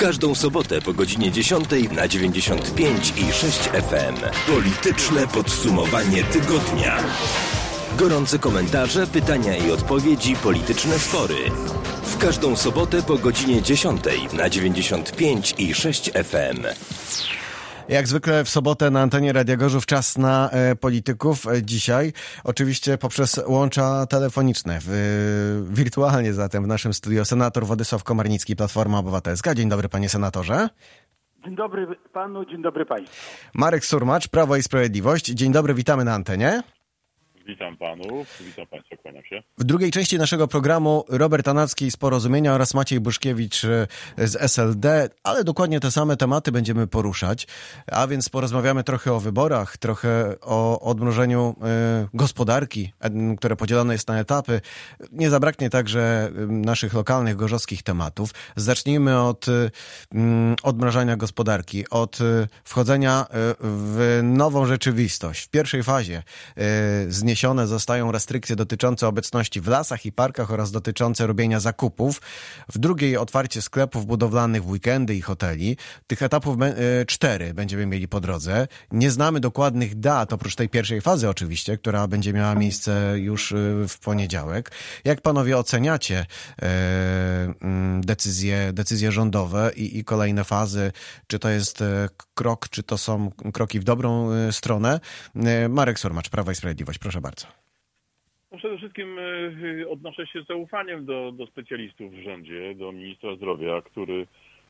każdą sobotę po godzinie 10 na 95 i 6 FM. Polityczne podsumowanie tygodnia. Gorące komentarze, pytania i odpowiedzi, polityczne spory. W każdą sobotę po godzinie 10 na 95 i 6 FM. Jak zwykle w sobotę na antenie Radia Gorzów czas na polityków. Dzisiaj oczywiście poprzez łącza telefoniczne. Wirtualnie zatem w naszym studio senator Władysław Komarnicki, Platforma Obywatelska. Dzień dobry, panie senatorze. Dzień dobry panu, dzień dobry państwu. Marek Surmacz, Prawo i Sprawiedliwość. Dzień dobry, witamy na antenie. Witam panów, witam państwa, kłaniam się. W drugiej części naszego programu Robert Tanacki z Porozumienia oraz Maciej Buszkiewicz z SLD, ale dokładnie te same tematy będziemy poruszać, a więc porozmawiamy trochę o wyborach, trochę o odmrożeniu gospodarki, które podzielone jest na etapy. Nie zabraknie także naszych lokalnych, gorzowskich tematów. Zacznijmy od odmrażania gospodarki, od wchodzenia w nową rzeczywistość. W pierwszej fazie zniesione zostają restrykcje dotyczące obecności w lasach i parkach oraz dotyczące robienia zakupów. W drugiej otwarcie sklepów budowlanych w weekendy i hoteli. Tych etapów 4 będziemy mieli po drodze. Nie znamy dokładnych dat, oprócz tej pierwszej fazy oczywiście, która będzie miała miejsce już w poniedziałek. Jak panowie oceniacie decyzje rządowe i kolejne fazy? Czy to jest krok, czy to są kroki w dobrą stronę? Marek Surmacz, Prawo i Sprawiedliwość, proszę bardzo. No przede wszystkim odnoszę się z zaufaniem do specjalistów w rządzie, do ministra zdrowia, który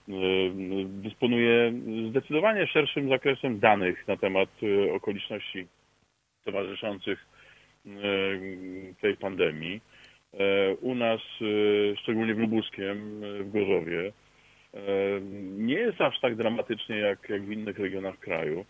dysponuje zdecydowanie szerszym zakresem danych na temat okoliczności towarzyszących tej pandemii. U nas, szczególnie w Lubuskiem, w Gorzowie, nie jest aż tak dramatycznie jak w innych regionach kraju.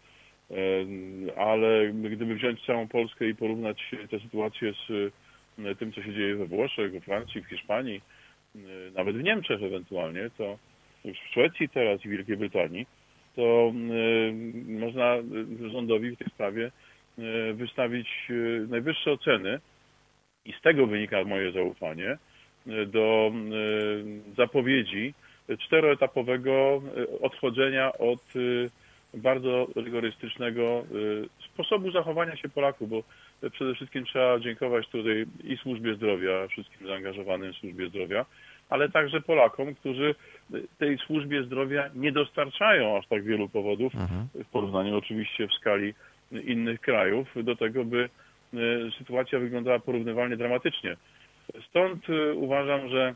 Ale gdyby wziąć całą Polskę i porównać tę sytuację z tym, co się dzieje we Włoszech, we Francji, w Hiszpanii, nawet w Niemczech ewentualnie, to już w Szwecji teraz i Wielkiej Brytanii, to można rządowi w tej sprawie wystawić najwyższe oceny i z tego wynika moje zaufanie do zapowiedzi 4-etapowego odchodzenia od bardzo rygorystycznego sposobu zachowania się Polaków, bo przede wszystkim trzeba dziękować tutaj i służbie zdrowia, wszystkim zaangażowanym w służbie zdrowia, ale także Polakom, którzy tej służbie zdrowia nie dostarczają aż tak wielu powodów, w porównaniu oczywiście w skali innych krajów, do tego, by sytuacja wyglądała porównywalnie dramatycznie. Stąd uważam, że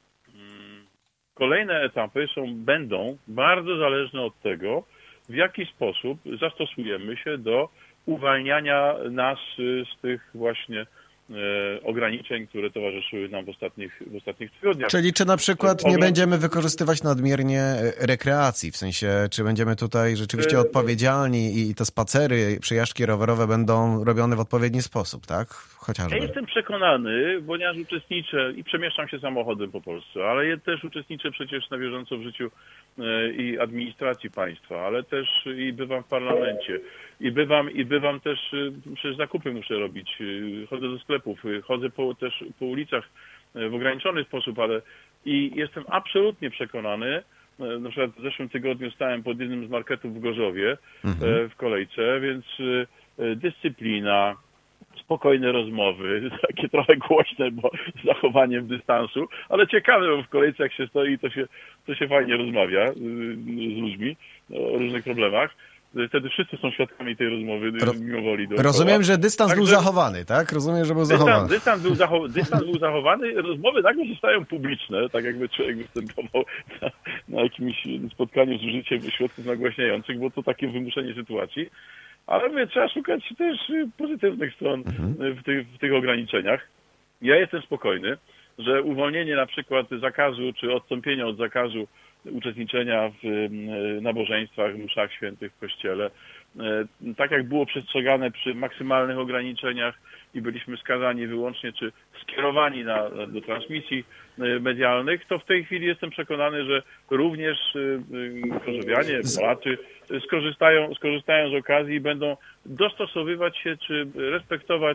kolejne etapy będą bardzo zależne od tego, w jaki sposób zastosujemy się do uwalniania nas z tych właśnie ograniczeń, które towarzyszyły nam w ostatnich tygodniach. Czyli czy na przykład nie będziemy wykorzystywać nadmiernie rekreacji, w sensie czy będziemy tutaj rzeczywiście odpowiedzialni i te spacery, przejażdżki rowerowe będą robione w odpowiedni sposób, tak? Chociażby. Ja jestem przekonany, ponieważ uczestniczę i przemieszczam się samochodem po Polsce, ale ja też uczestniczę przecież na bieżąco w życiu i administracji państwa, ale też i bywam w parlamencie. I bywam też, przecież zakupy muszę robić, chodzę do sklepów, chodzę też po ulicach w ograniczony sposób, ale i jestem absolutnie przekonany, na przykład w zeszłym tygodniu stałem pod jednym z marketów w Gorzowie w kolejce, więc dyscyplina, spokojne rozmowy, takie trochę głośne, bo z zachowaniem dystansu, ale ciekawe, bo w kolejce jak się stoi, to się fajnie rozmawia z ludźmi o różnych problemach. Wtedy wszyscy są świadkami tej rozmowy mimo woli. Rozumiem, że dystans był zachowany, tak? Rozumiem, że był zachowany. Dystans był zachowany, rozmowy nagle zostają publiczne, tak jakby człowiek występował na jakimś spotkaniu z użyciem środków nagłaśniających, bo to takie wymuszenie sytuacji. Ale mówię, trzeba szukać też pozytywnych stron w tych ograniczeniach. Ja jestem spokojny, że uwolnienie na przykład zakazu, czy odstąpienie od zakazu uczestniczenia w nabożeństwach, mszach świętych w kościele, tak jak było przestrzegane przy maksymalnych ograniczeniach i byliśmy skazani wyłącznie czy skierowani do transmisji medialnych, to w tej chwili jestem przekonany, że również gorzowianie, Polacy skorzystają z okazji i będą dostosowywać się czy respektować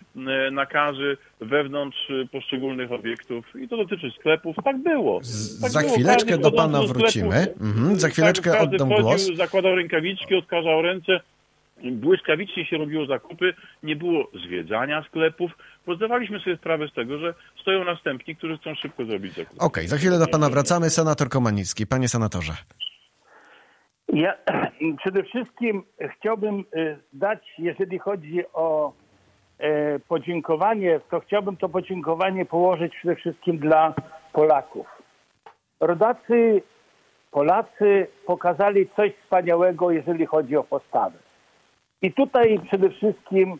nakazy wewnątrz poszczególnych obiektów i to dotyczy sklepów. Tak było. Za chwileczkę do pana wrócimy. Za chwileczkę oddam głos. Zakładał rękawiczki, odkażał ręce. Błyskawicznie się robiło zakupy, nie było zwiedzania sklepów, bo zdawaliśmy sobie sprawę z tego, że stoją następni, którzy chcą szybko zrobić zakupy. Okej, za chwilę do pana wracamy. Senator Komanicki. Panie senatorze. Ja przede wszystkim chciałbym dać, jeżeli chodzi o podziękowanie, to chciałbym to podziękowanie położyć przede wszystkim dla Polaków. Rodacy, Polacy pokazali coś wspaniałego, jeżeli chodzi o postawę. I tutaj przede wszystkim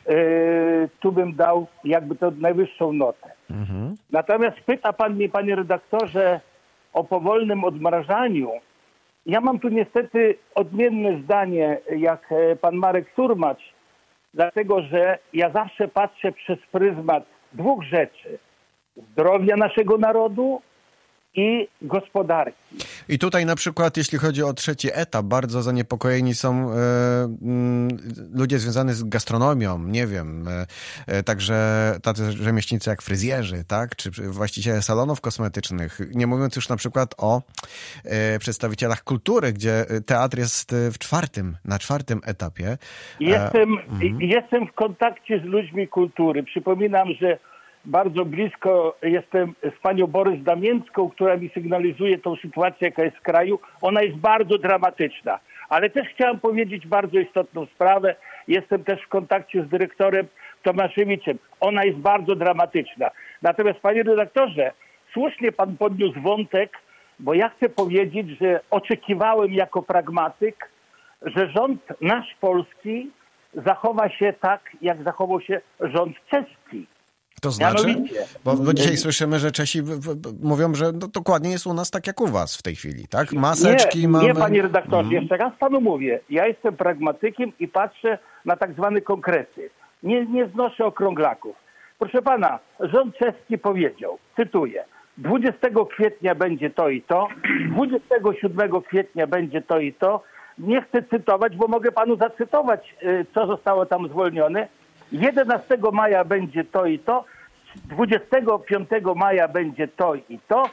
tu bym dał jakby to najwyższą notę. Natomiast pyta pan mnie, panie redaktorze, o powolnym odmrażaniu. Ja mam tu niestety odmienne zdanie jak pan Marek Surmacz, dlatego że ja zawsze patrzę przez pryzmat dwóch rzeczy. Zdrowia naszego narodu i gospodarki. I tutaj na przykład, jeśli chodzi o trzeci etap, bardzo zaniepokojeni są ludzie związani z gastronomią, nie wiem, także tacy rzemieślnicy jak fryzjerzy, tak, czy właściciele salonów kosmetycznych, nie mówiąc już na przykład o przedstawicielach kultury, gdzie teatr jest na czwartym etapie. Jestem w kontakcie z ludźmi kultury. Przypominam, że bardzo blisko jestem z panią Borys Damięcką, która mi sygnalizuje tą sytuację, jaka jest w kraju. Ona jest bardzo dramatyczna. Ale też chciałem powiedzieć bardzo istotną sprawę. Jestem też w kontakcie z dyrektorem Tomaszewiczem. Ona jest bardzo dramatyczna. Natomiast, panie redaktorze, słusznie pan podniósł wątek, bo ja chcę powiedzieć, że oczekiwałem jako pragmatyk, że rząd nasz polski zachowa się tak, jak zachował się rząd czeski. To znaczy? Bo dzisiaj słyszymy, że Czesi mówią, że dokładnie jest u nas tak jak u was w tej chwili, tak? Maseczki mamy... Nie, panie redaktorze, jeszcze raz panu mówię. Ja jestem pragmatykiem i patrzę na tak zwane konkrety. Nie znoszę okrąglaków. Proszę pana, rząd czeski powiedział, cytuję, 20 kwietnia będzie to i to, 27 kwietnia będzie to i to. Nie chcę cytować, bo mogę panu zacytować, co zostało tam zwolnione. 11 maja będzie to i to, 25 maja będzie to i to,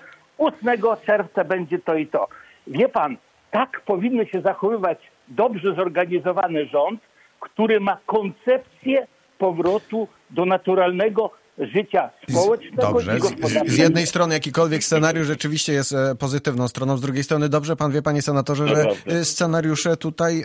8 czerwca będzie to i to. Wie pan, tak powinien się zachowywać dobrze zorganizowany rząd, który ma koncepcję powrotu do naturalnego życia społecznego dobrze. i gospodarczego. Z jednej strony jakikolwiek scenariusz rzeczywiście jest pozytywną stroną, z drugiej strony dobrze pan wie, panie senatorze, że scenariusze tutaj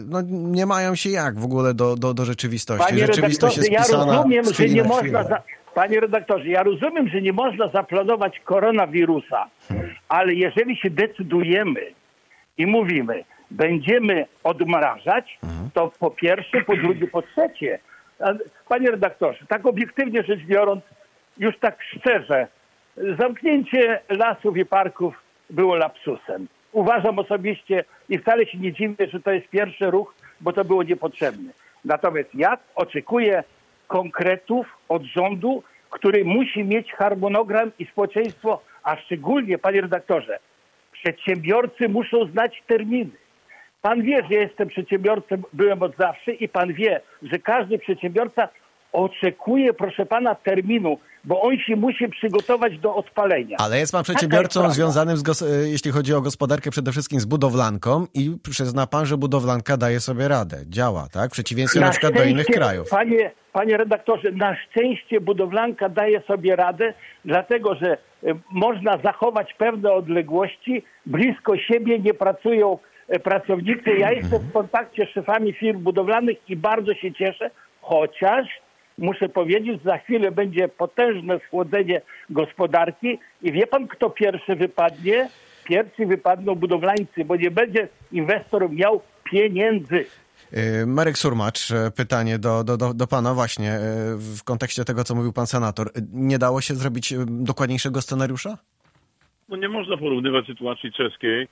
nie mają się jak w ogóle do rzeczywistości. Panie Rzeczywistość jest redaktorze, pisana ja rozumiem, z chwili że nie na można... chwilę. Panie redaktorze, ja rozumiem, że nie można zaplanować koronawirusa, ale jeżeli się decydujemy i mówimy, będziemy odmrażać, to po pierwsze, po drugie, po trzecie. Panie redaktorze, tak obiektywnie rzecz biorąc, już tak szczerze, zamknięcie lasów i parków było lapsusem. Uważam osobiście i wcale się nie dziwię, że to jest pierwszy ruch, bo to było niepotrzebne. Natomiast ja oczekuję konkretów od rządu, który musi mieć harmonogram i społeczeństwo, a szczególnie, panie redaktorze, przedsiębiorcy muszą znać terminy. Pan wie, że ja jestem przedsiębiorcą, byłem od zawsze i pan wie, że każdy przedsiębiorca oczekuje, proszę pana, terminu, bo on się musi przygotować do odpalenia. Ale jest pan przedsiębiorcą związanym, jeśli chodzi o gospodarkę, przede wszystkim z budowlanką i przyzna pan, że budowlanka daje sobie radę, działa, tak? W przeciwieństwie na przykład do innych krajów. Panie redaktorze, na szczęście budowlanka daje sobie radę, dlatego że można zachować pewne odległości, blisko siebie nie pracują pracownicy. Ja jestem w kontakcie z szefami firm budowlanych i bardzo się cieszę, chociaż muszę powiedzieć, za chwilę będzie potężne schłodzenie gospodarki i wie pan, kto pierwszy wypadnie? Pierwsi wypadną budowlańcy, bo nie będzie inwestor miał pieniędzy. Marek Surmacz, pytanie do pana właśnie w kontekście tego, co mówił pan senator. Nie dało się zrobić dokładniejszego scenariusza? No nie można porównywać sytuacji czeskiej,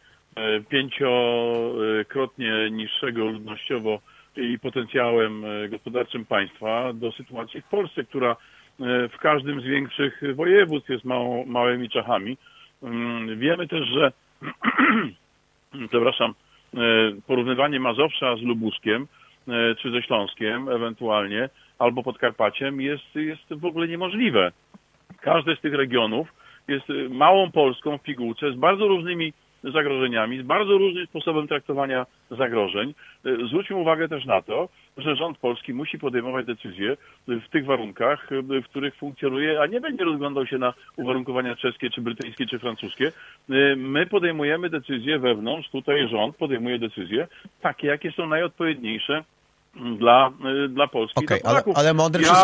5-krotnie niższego ludnościowo i potencjałem gospodarczym państwa do sytuacji w Polsce, która w każdym z większych województw jest małymi Czechami. Wiemy też, że porównywanie Mazowsza z Lubuskiem czy ze Śląskiem ewentualnie albo Podkarpaciem jest w ogóle niemożliwe. Każdy z tych regionów jest małą Polską w pigułce z bardzo różnymi zagrożeniami, z bardzo różnym sposobem traktowania zagrożeń. Zwróćmy uwagę też na to, że rząd polski musi podejmować decyzje w tych warunkach, w których funkcjonuje, a nie będzie rozglądał się na uwarunkowania czeskie, czy brytyjskie, czy francuskie. My podejmujemy decyzje wewnątrz, tutaj rząd podejmuje decyzje takie, jakie są najodpowiedniejsze dla Polski. Okej, Polaków. ale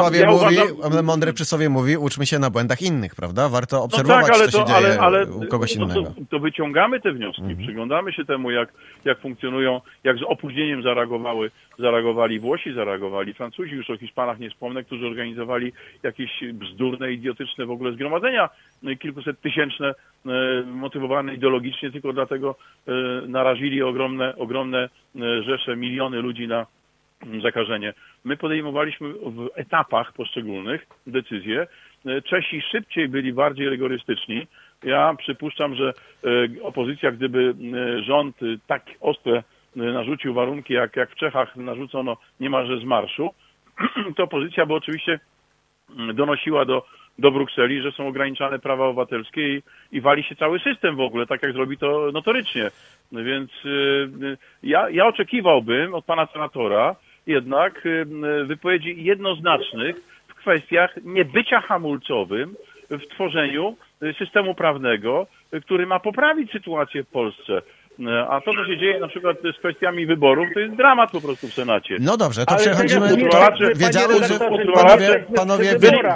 mądre przysłowie mówi, uczmy się na błędach innych, prawda? Warto obserwować, co się dzieje u kogoś innego. To wyciągamy te wnioski, przyglądamy się temu, jak funkcjonują, jak z opóźnieniem zareagowali Włosi, zareagowali Francuzi, już o Hiszpanach nie wspomnę, którzy organizowali jakieś bzdurne, idiotyczne w ogóle zgromadzenia, kilkuset tysięczne, motywowane ideologicznie, tylko dlatego narazili ogromne rzesze, miliony ludzi na zakażenie. My podejmowaliśmy w etapach poszczególnych decyzje. Czesi szybciej byli bardziej rygorystyczni. Ja przypuszczam, że opozycja, gdyby rząd tak ostre narzucił warunki, jak w Czechach narzucono niemalże z marszu, to opozycja by oczywiście donosiła do Brukseli, że są ograniczane prawa obywatelskie i wali się cały system w ogóle, tak jak zrobi to notorycznie. Więc ja oczekiwałbym od pana senatora jednak wypowiedzi jednoznacznych w kwestiach niebycia hamulcowym w tworzeniu systemu prawnego, który ma poprawić sytuację w Polsce. A to, co się dzieje na przykład z kwestiami wyborów, to jest dramat po prostu w Senacie. No dobrze, to Ale przechodzimy... wiedziałem, że Panowie...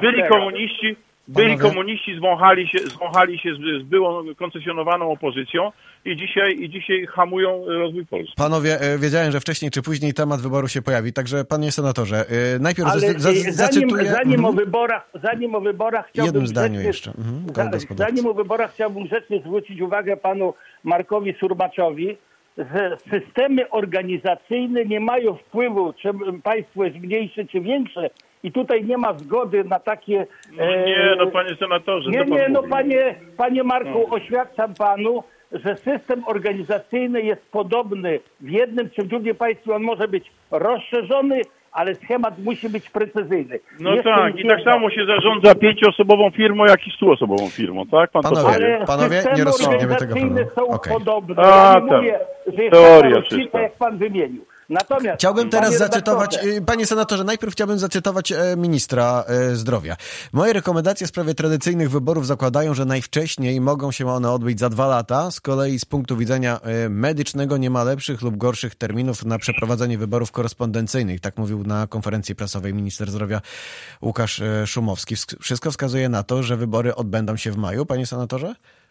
Byli komuniści, zwąchali się z byłą koncesjonowaną opozycją i dzisiaj hamują rozwój Polski. Panowie, wiedziałem, że wcześniej czy później temat wyboru się pojawi, także panie senatorze, najpierw zacytuję... Zanim o wyborach chciałbym... Jednym zdaniu jeszcze. Zanim o wyborach chciałbym grzecznie zwrócić uwagę panu Markowi Surmaczowi, że systemy organizacyjne nie mają wpływu, czy państwo jest mniejsze, czy większe. I tutaj nie ma zgody na takie... panie senatorze. Panie Marku, oświadczam panu, że system organizacyjny jest podobny w jednym czy w drugim państwie. On może być rozszerzony, ale schemat musi być precyzyjny. No tak, i tak samo się zarządza 5-osobową firmą, jak i 100-osobową firmą, tak? Panowie, nie rozstrzygniemy tego problemu. Są podobne. Ja nie mówię, że jest taka różnica, jak pan wymienił. Natomiast chciałbym teraz zacytować, panie senatorze, najpierw chciałbym zacytować ministra zdrowia. Moje rekomendacje w sprawie tradycyjnych wyborów zakładają, że najwcześniej mogą się one odbyć za 2 lata. Z kolei z punktu widzenia medycznego nie ma lepszych lub gorszych terminów na przeprowadzenie wyborów korespondencyjnych. Tak mówił na konferencji prasowej minister zdrowia Łukasz Szumowski. Wszystko wskazuje na to, że wybory odbędą się w maju, panie senatorze?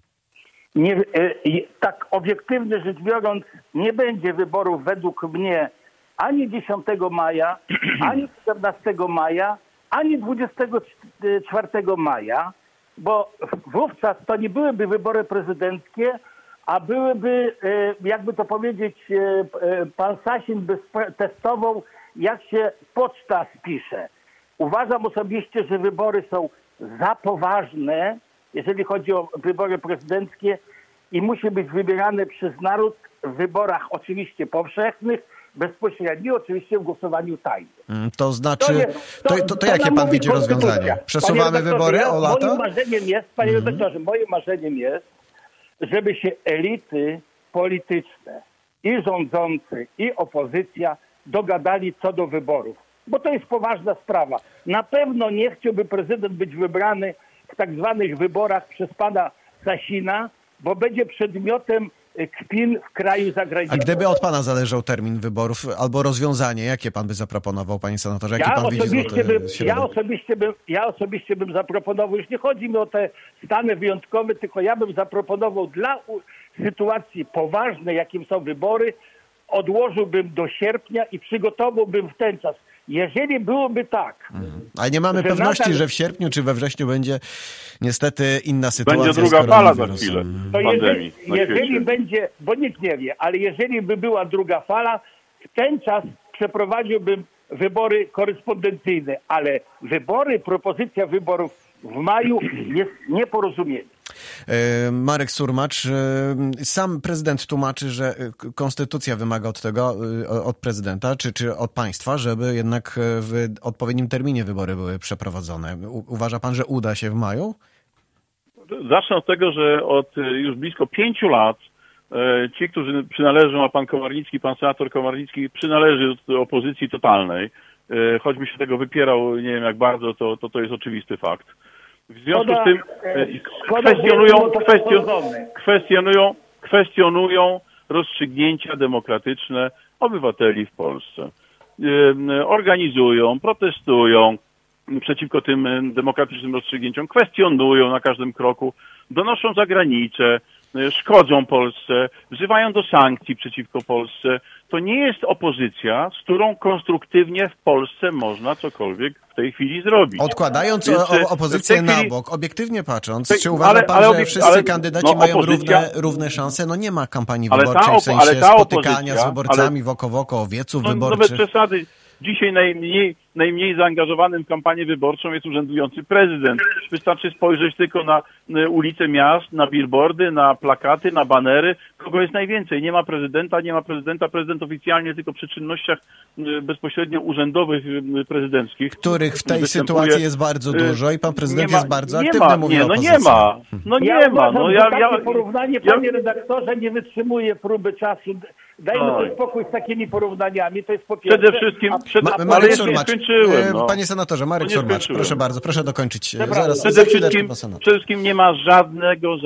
Tak obiektywnie rzecz biorąc, nie będzie wyborów według mnie ani 10 maja, ani 14 maja, ani 24 maja, bo wówczas to nie byłyby wybory prezydenckie, a byłyby, jakby to powiedzieć, pan Sasin by testował, jak się poczta spisze. Uważam osobiście, że wybory są za poważne, jeżeli chodzi o wybory prezydenckie i musi być wybierane przez naród w wyborach oczywiście powszechnych, bezpośrednio, oczywiście w głosowaniu tajnym. To znaczy, to jakie pan widzi rozwiązanie? Przesuwamy wybory o lata? Moim marzeniem jest, panie redaktorze, moim marzeniem jest, żeby się elity polityczne i rządzący, i opozycja dogadali co do wyborów. Bo to jest poważna sprawa. Na pewno nie chciałby prezydent być wybrany w tak zwanych wyborach przez pana Sasina, bo będzie przedmiotem kpin w kraju zagranicznym. A gdyby od pana zależał termin wyborów albo rozwiązanie, jakie pan by zaproponował, panie senatorze? Ja osobiście bym zaproponował, już nie chodzi mi o te stany wyjątkowe, tylko ja bym zaproponował dla sytuacji poważnej, jakim są wybory, odłożyłbym do sierpnia i przygotowałbym w ten czas. Jeżeli byłoby tak... Ale nie mamy pewności, że w sierpniu czy we wrześniu będzie niestety inna sytuacja. Będzie druga fala za chwilę pandemii. Jeżeli będzie, bo nikt nie wie, ale jeżeli by była druga fala, w ten czas przeprowadziłbym wybory korespondencyjne, ale propozycja wyborów w maju jest nieporozumieniem. Marek Surmacz, sam prezydent tłumaczy, że konstytucja wymaga od tego, od prezydenta, czy od państwa, żeby jednak w odpowiednim terminie wybory były przeprowadzone. Uważa pan, że uda się w maju? Zacznę od tego, że od już blisko 5 lat ci, którzy przynależą, a pan Komarnicki, pan senator Komarnicki przynależy do opozycji totalnej, choćby się tego wypierał, nie wiem jak bardzo, to jest oczywisty fakt. W związku z tym kwestionują rozstrzygnięcia demokratyczne obywateli w Polsce. Organizują, protestują przeciwko tym demokratycznym rozstrzygnięciom, kwestionują na każdym kroku, donoszą za granicę, szkodzą Polsce, wzywają do sankcji przeciwko Polsce. To nie jest opozycja, z którą konstruktywnie w Polsce można cokolwiek w tej chwili zrobić. Odkładając opozycję na bok, obiektywnie patrząc, czy uważa pan, że wszyscy kandydaci mają równe szanse? No nie ma kampanii wyborczej, w sensie spotykania z wyborcami woko w oko, owieców wyborczych. No bez przesady. Dzisiaj najmniej zaangażowanym w kampanię wyborczą jest urzędujący prezydent. Wystarczy spojrzeć tylko na ulice miast, na billboardy, na plakaty, na banery. Kogo jest najwięcej? Nie ma prezydenta. Prezydent oficjalnie tylko przy czynnościach bezpośrednio urzędowych, prezydenckich. Których w tej sytuacji jest bardzo dużo i pan prezydent jest bardzo aktywny, mówi o opozycji. Takie porównanie, panie redaktorze, nie wytrzymuje próby czasu. Dajmy spokój z takimi porównaniami, to jest po pierwsze. Przede wszystkim, ale jeszcze nie skończyłem. Panie senatorze, Marek Surmacz, proszę bardzo, proszę dokończyć. Przede wszystkim nie ma żadnego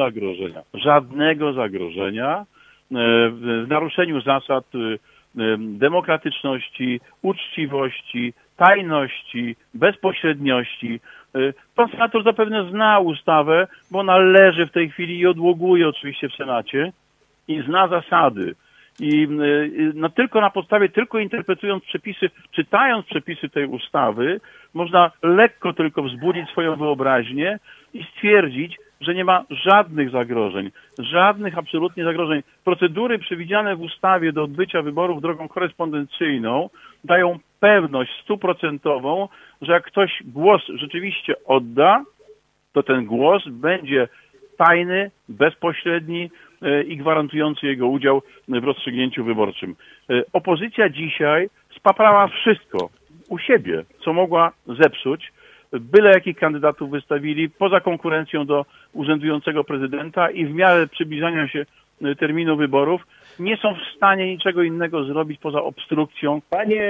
zagrożenia w naruszeniu zasad demokratyczności, uczciwości, tajności, bezpośredniości. Pan senator zapewne zna ustawę, bo ona leży w tej chwili i odłoguje oczywiście w Senacie i zna zasady. I tylko na podstawie, tylko interpretując przepisy, czytając przepisy tej ustawy, można lekko tylko wzbudzić swoją wyobraźnię i stwierdzić, że nie ma żadnych zagrożeń, żadnych absolutnie zagrożeń. Procedury przewidziane w ustawie do odbycia wyborów drogą korespondencyjną dają pewność 100%, że jak ktoś głos rzeczywiście odda, to ten głos będzie tajny, bezpośredni i gwarantujący jego udział w rozstrzygnięciu wyborczym. Opozycja dzisiaj spaprała wszystko u siebie, co mogła zepsuć. Byle jakich kandydatów wystawili poza konkurencją do urzędującego prezydenta i w miarę przybliżania się terminu wyborów nie są w stanie niczego innego zrobić poza obstrukcją.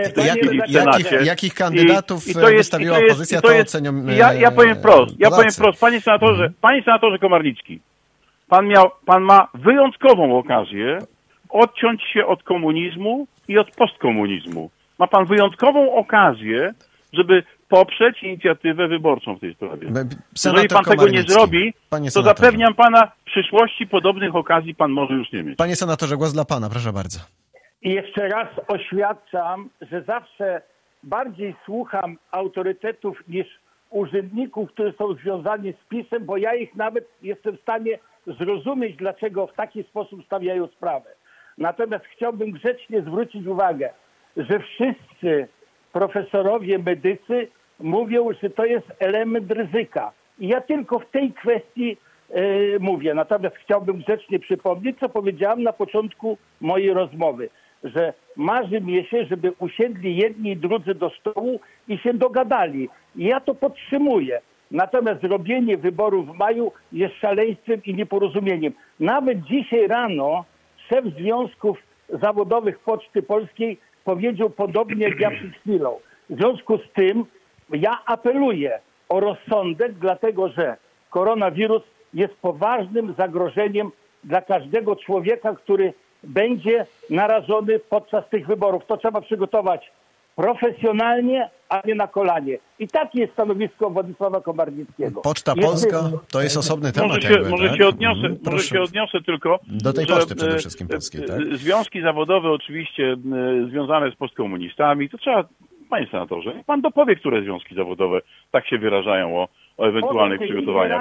Jakich kandydatów wystawiła opozycja, to ocenią... Ja powiem wprost, panie senatorze Komarnicki, pan ma wyjątkową okazję odciąć się od komunizmu i od postkomunizmu. Ma pan wyjątkową okazję, żeby poprzeć inicjatywę wyborczą w tej sprawie. Jeżeli pan tego nie zrobi, to zapewniam pana, w przyszłości podobnych okazji pan może już nie mieć. Panie senatorze, głos dla pana, proszę bardzo. I jeszcze raz oświadczam, że zawsze bardziej słucham autorytetów niż urzędników, którzy są związani z PiS-em, bo ja ich nawet jestem w stanie zrozumieć, dlaczego w taki sposób stawiają sprawę. Natomiast chciałbym grzecznie zwrócić uwagę, że wszyscy profesorowie medycy mówią, że to jest element ryzyka. I ja tylko w tej kwestii mówię. Natomiast chciałbym grzecznie przypomnieć, co powiedziałam na początku mojej rozmowy, że marzy mi się, żeby usiedli jedni i drudzy do stołu i się dogadali. I ja to podtrzymuję. Natomiast robienie wyborów w maju jest szaleństwem i nieporozumieniem. Nawet dzisiaj rano szef Związków Zawodowych Poczty Polskiej powiedział podobnie jak ja przed chwilą. W związku z tym ja apeluję o rozsądek, dlatego że koronawirus jest poważnym zagrożeniem dla każdego człowieka, który będzie narażony podczas tych wyborów. To trzeba przygotować profesjonalnie, a nie na kolanie. I takie jest stanowisko Władysława Komarnickiego. Poczta Polska to jest osobny temat. Może się odniosę tylko. Do tej poczty przede wszystkim polskiej, tak? Związki zawodowe oczywiście związane z postkomunistami, to trzeba, panie senatorze, pan dopowie, które związki zawodowe tak się wyrażają o ewentualnych przygotowaniach.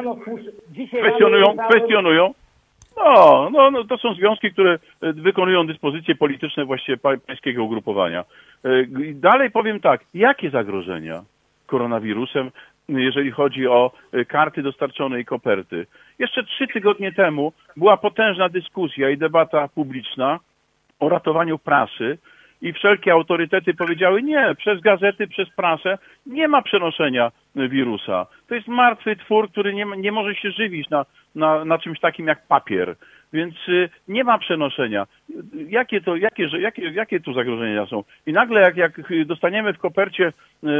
Kwestionują. No, to są związki, które wykonują dyspozycje polityczne właściwie pańskiego ugrupowania. Dalej powiem tak, jakie zagrożenia koronawirusem, jeżeli chodzi o karty dostarczone i koperty? Jeszcze 3 tygodnie temu była potężna dyskusja i debata publiczna o ratowaniu prasy i wszelkie autorytety powiedziały nie, przez gazety, przez prasę nie ma przenoszenia wirusa. To jest martwy twór, który nie może się żywić na czymś takim jak papier. Więc nie ma przenoszenia. Jakie tu zagrożenia są? I nagle jak dostaniemy w kopercie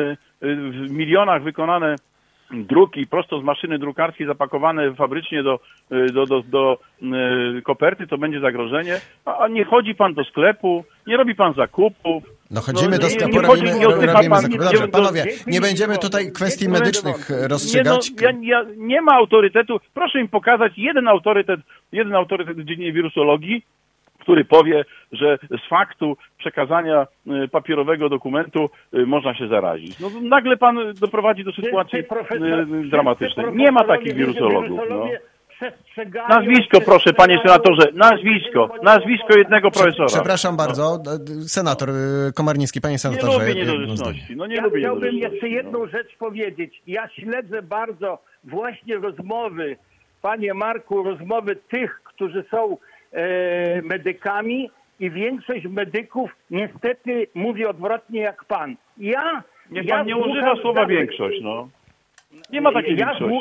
w milionach wykonane druki prosto z maszyny drukarskiej zapakowane fabrycznie do koperty, to będzie zagrożenie. A nie chodzi pan do sklepu, nie robi pan zakupów. No chodzimy do sklepu, robimy zakupy. Dobrze, panowie, nie będziemy tutaj kwestii medycznych rozstrzygać. Nie ma autorytetu. Proszę mi pokazać jeden autorytet w dziedzinie wirusologii, który powie, że z faktu przekazania papierowego dokumentu można się zarazić. No nagle pan doprowadzi do sytuacji dramatycznej. Nie ma takich wirusologów. No. Nazwisko, proszę, panie senatorze, nazwisko jednego profesora. Przepraszam bardzo, senator Komarnicki, panie senatorze. Nie lubię niedorzeczności. Chciałbym jeszcze jedną rzecz powiedzieć. Ja śledzę bardzo właśnie rozmowy, panie Marku, rozmowy tych, którzy są medykami i większość medyków niestety mówi odwrotnie jak pan. Niech pan nie używa słowa większość, no. Nie ma takiej większości.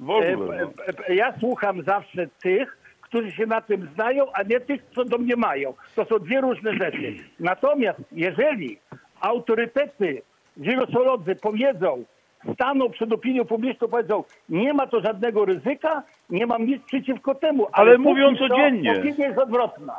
Ja słucham zawsze tych, którzy się na tym znają, a nie tych, co domniemają. To są dwie różne rzeczy. Natomiast jeżeli autorytety wirusolodzy powiedzą, staną przed opinią publiczną, powiedzą, nie ma to żadnego ryzyka, nie mam nic przeciwko temu. Ale mówią codziennie. Opinia jest odwrotna.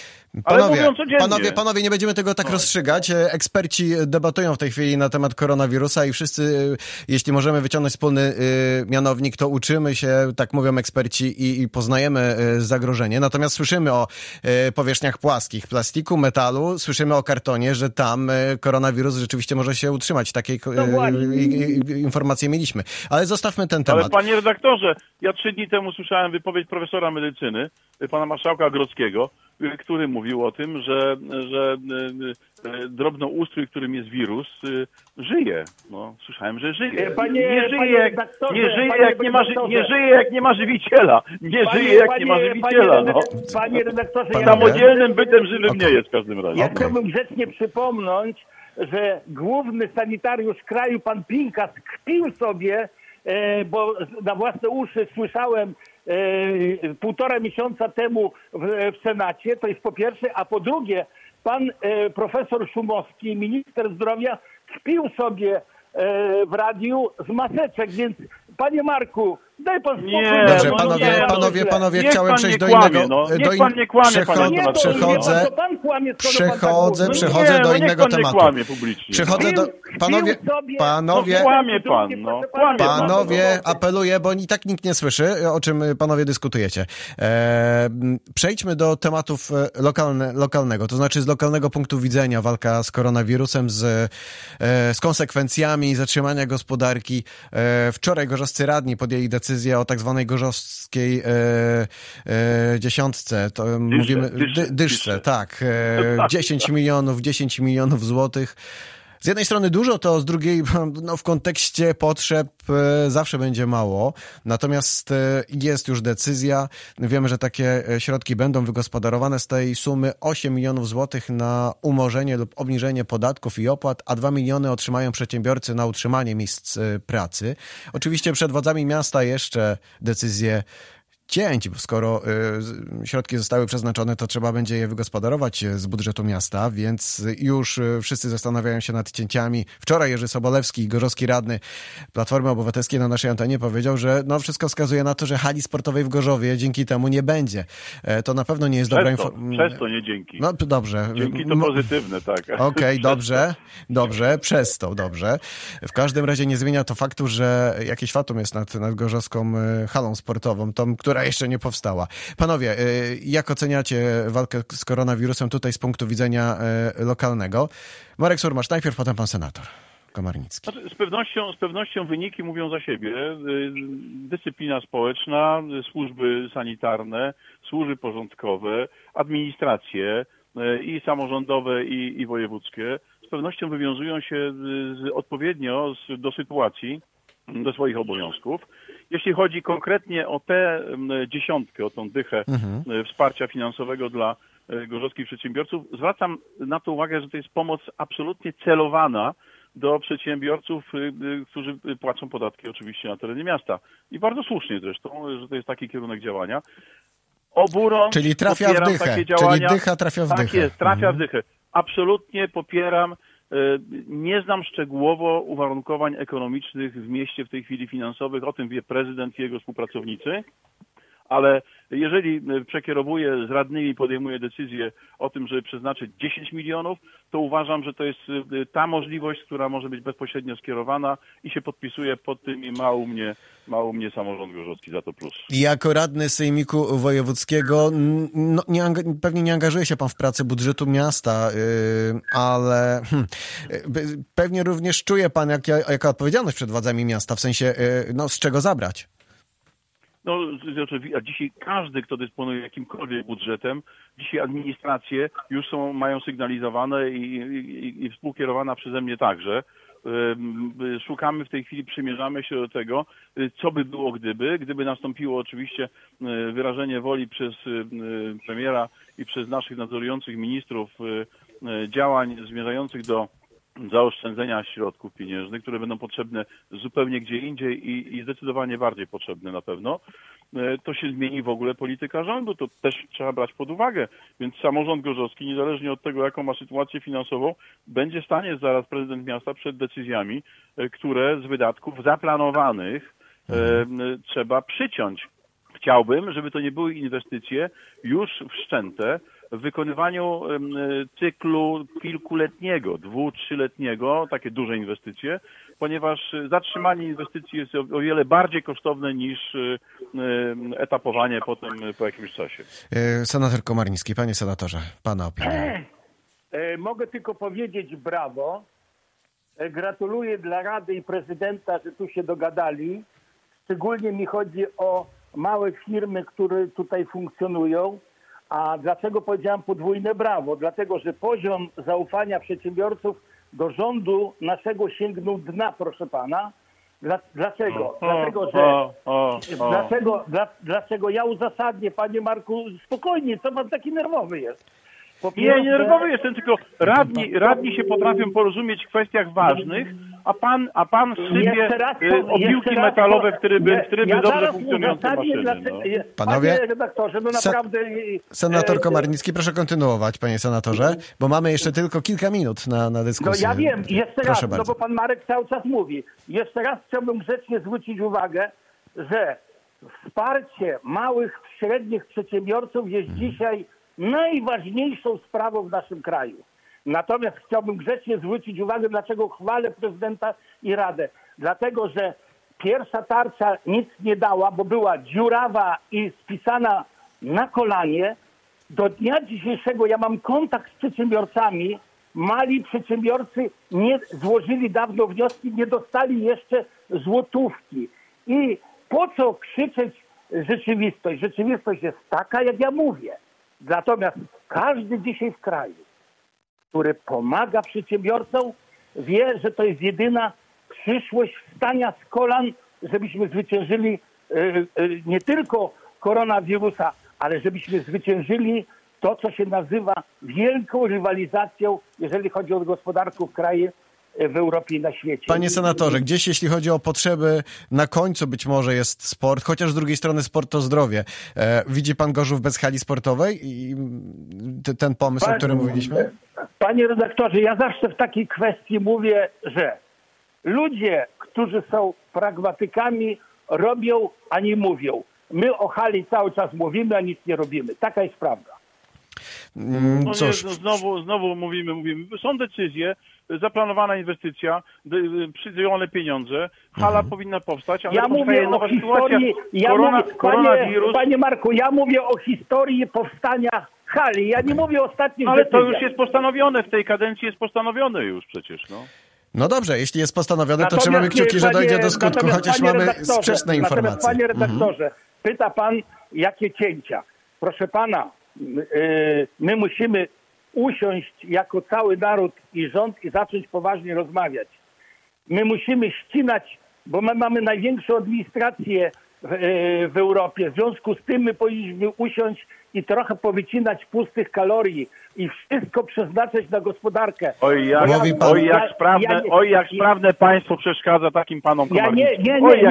Panowie, nie będziemy tego tak rozstrzygać. Eksperci debatują w tej chwili na temat koronawirusa i wszyscy, jeśli możemy wyciągnąć wspólny mianownik, to uczymy się, tak mówią eksperci, i poznajemy zagrożenie. Natomiast słyszymy o powierzchniach płaskich, plastiku, metalu, słyszymy o kartonie, że tam koronawirus rzeczywiście może się utrzymać. Takiej informacje mieliśmy. Ale zostawmy ten temat. Ale panie redaktorze, ja 3 dni temu słyszałem wypowiedź profesora medycyny, pana marszałka Grodzkiego, który mówił o tym, że drobnoustrój, którym jest wirus, żyje. No, słyszałem, że żyje. Nie żyje, jak nie ma żywiciela. Nie żyje, jak nie ma żywiciela. No. Panie redaktorze, samodzielnym bytem żywym nie jest w każdym razie. Ja chciałbym grzecznie przypomnieć, że główny sanitariusz kraju, pan Pinkas, kpił sobie, bo na własne uszy słyszałem 1,5 miesiąca temu w Senacie, to jest po pierwsze, a po drugie pan profesor Szumowski, minister zdrowia, kpił sobie w radiu z maseczek, więc panie Marku, daj pan spokój. Dobrze, panowie, chciałem przejść do innego. Niech pan nie kłamie, Przechodzę do innego tematu. Panowie, apeluję, bo i tak nikt nie słyszy, o czym panowie dyskutujecie. Przejdźmy do tematów lokalnego, to znaczy z lokalnego punktu widzenia walka z koronawirusem, z konsekwencjami zatrzymania gospodarki. Wczoraj gorzowscy radni podjęli decyzję o tak zwanej gorzowskiej dziesiątce. To mówimy dyszce, tak. 10 milionów złotych. Z jednej strony dużo, to z drugiej w kontekście potrzeb zawsze będzie mało. Natomiast jest już decyzja. Wiemy, że takie środki będą wygospodarowane z tej sumy 8 milionów złotych na umorzenie lub obniżenie podatków i opłat, a 2 miliony otrzymają przedsiębiorcy na utrzymanie miejsc pracy. Oczywiście przed władzami miasta jeszcze decyzje cięć, bo skoro środki zostały przeznaczone, to trzeba będzie je wygospodarować z budżetu miasta, więc już wszyscy zastanawiają się nad cięciami. Wczoraj Jerzy Sobolewski, gorzowski radny Platformy Obywatelskiej na naszej antenie powiedział, że wszystko wskazuje na to, że hali sportowej w Gorzowie dzięki temu nie będzie. To na pewno nie jest dobra informacja. Przez to, nie dzięki. No dobrze. Dzięki to pozytywne, tak. Okej, dobrze, przez to, dobrze. W każdym razie nie zmienia to faktu, że jakieś fatum jest nad gorzowską halą sportową, tą, która jeszcze nie powstała. Panowie, jak oceniacie walkę z koronawirusem tutaj z punktu widzenia lokalnego? Marek Surmacz, najpierw, potem pan senator Komarnicki. Z pewnością wyniki mówią za siebie. Dyscyplina społeczna, służby sanitarne, służby porządkowe, administracje i samorządowe, i wojewódzkie z pewnością wywiązują się odpowiednio do sytuacji, do swoich obowiązków jeśli chodzi konkretnie o tę dziesiątkę, o tą dychę wsparcia finansowego dla gorzowskich przedsiębiorców, zwracam na to uwagę, że to jest pomoc absolutnie celowana do przedsiębiorców, którzy płacą podatki oczywiście na terenie miasta. I bardzo słusznie zresztą, że to jest taki kierunek działania. Oburącz czyli trafia w dychę. Takie działania. Czyli dycha trafia w dychę. Tak jest, trafia w dychę. Absolutnie popieram. Nie znam szczegółowo uwarunkowań ekonomicznych w mieście w tej chwili finansowych. O tym wie prezydent i jego współpracownicy. Ale jeżeli przekierowuje z radnymi, podejmuje decyzję o tym, żeby przeznaczyć 10 milionów, to uważam, że to jest ta możliwość, która może być bezpośrednio skierowana i się podpisuje pod tym i ma u mnie samorząd gorzowski za to plus. Jako radny Sejmiku Wojewódzkiego pewnie nie angażuje się pan w pracę budżetu miasta, ale pewnie również czuje pan jaka odpowiedzialność przed władzami miasta, w sensie z czego zabrać. No, a dzisiaj każdy, kto dysponuje jakimkolwiek budżetem, dzisiaj administracje już mają sygnalizowane i współkierowana przeze mnie także. Szukamy w tej chwili, przymierzamy się do tego, co by było gdyby nastąpiło oczywiście wyrażenie woli przez premiera i przez naszych nadzorujących ministrów działań zmierzających do zaoszczędzenia środków pieniężnych, które będą potrzebne zupełnie gdzie indziej i zdecydowanie bardziej potrzebne na pewno, to się zmieni w ogóle polityka rządu. To też trzeba brać pod uwagę. Więc samorząd gorzowski, niezależnie od tego, jaką ma sytuację finansową, będzie stanie zaraz prezydent miasta przed decyzjami, które z wydatków zaplanowanych trzeba przyciąć. Chciałbym, żeby to nie były inwestycje już wszczęte w wykonywaniu cyklu kilkuletniego, 2-3-letniego, takie duże inwestycje, ponieważ zatrzymanie inwestycji jest o wiele bardziej kosztowne niż etapowanie potem po jakimś czasie. Senator Komarnicki, panie senatorze, pana opinia. Mogę tylko powiedzieć brawo. Gratuluję dla Rady i prezydenta, że tu się dogadali. Szczególnie mi chodzi o małe firmy, które tutaj funkcjonują. A dlaczego powiedziałem podwójne brawo? Dlatego, że poziom zaufania przedsiębiorców do rządu naszego sięgnął dna, proszę pana. Dlaczego? Dlaczego ja uzasadnię, panie Marku, spokojnie, co pan taki nerwowy jest? Nie nerwowy jestem, tylko radni się potrafią porozumieć w kwestiach ważnych, a pan sypie opiłki metalowe, w które by dobrze funkcjonujące maszyny. Panowie, panie redaktorze, no naprawdę... Senator Komarnicki, proszę kontynuować, panie senatorze, bo mamy jeszcze tylko kilka minut na dyskusję. No ja wiem, jeszcze proszę raz, bardzo. bo pan Marek cały czas mówi. Jeszcze raz chciałbym grzecznie zwrócić uwagę, że wsparcie małych, średnich przedsiębiorców jest dzisiaj najważniejszą sprawą w naszym kraju. Natomiast chciałbym grzecznie zwrócić uwagę, dlaczego chwalę prezydenta i Radę. Dlatego, że pierwsza tarcza nic nie dała, bo była dziurawa i spisana na kolanie. Do dnia dzisiejszego ja mam kontakt z przedsiębiorcami. Mali przedsiębiorcy nie złożyli dawno wnioski, nie dostali jeszcze złotówki. I po co krzyczeć rzeczywistość? Rzeczywistość jest taka, jak ja mówię. Natomiast każdy dzisiaj w kraju, który pomaga przedsiębiorcom, wie, że to jest jedyna przyszłość wstania z kolan, żebyśmy zwyciężyli nie tylko koronawirusa, ale żebyśmy zwyciężyli to, co się nazywa wielką rywalizacją, jeżeli chodzi o gospodarkę w kraju, w Europie i na świecie. Panie senatorze, gdzieś jeśli chodzi o potrzeby, na końcu być może jest sport, chociaż z drugiej strony sport to zdrowie. Widzi pan Gorzów bez hali sportowej i ten pomysł, o którym mówiliśmy? Panie redaktorze, ja zawsze w takiej kwestii mówię, że ludzie, którzy są pragmatykami, robią, a nie mówią. My o hali cały czas mówimy, a nic nie robimy. Taka jest prawda. No cóż. Znowu mówimy. Są decyzje, zaplanowana inwestycja, przydzielone pieniądze, hala powinna powstać, ale powstaje nowa sytuacja. Koronawirus. Panie Marku, ja mówię o historii powstania hali. Ja nie mówię o ostatnich ale decyzjach. to już jest postanowione, w tej kadencji jest postanowione już przecież, no. No dobrze, jeśli jest postanowione, to trzymamy kciuki, że dojdzie do skutku, chociaż mamy sprzeczne informacje. Panie redaktorze, pyta pan, jakie cięcia. Proszę pana, my musimy usiąść jako cały naród i rząd i zacząć poważnie rozmawiać. My musimy ścinać bo my mamy największą administrację w Europie. W związku z tym my powinniśmy usiąść i trochę powycinać pustych kalorii i wszystko przeznaczyć na gospodarkę. Jak sprawne państwo przeszkadza takim panom Komarnickim.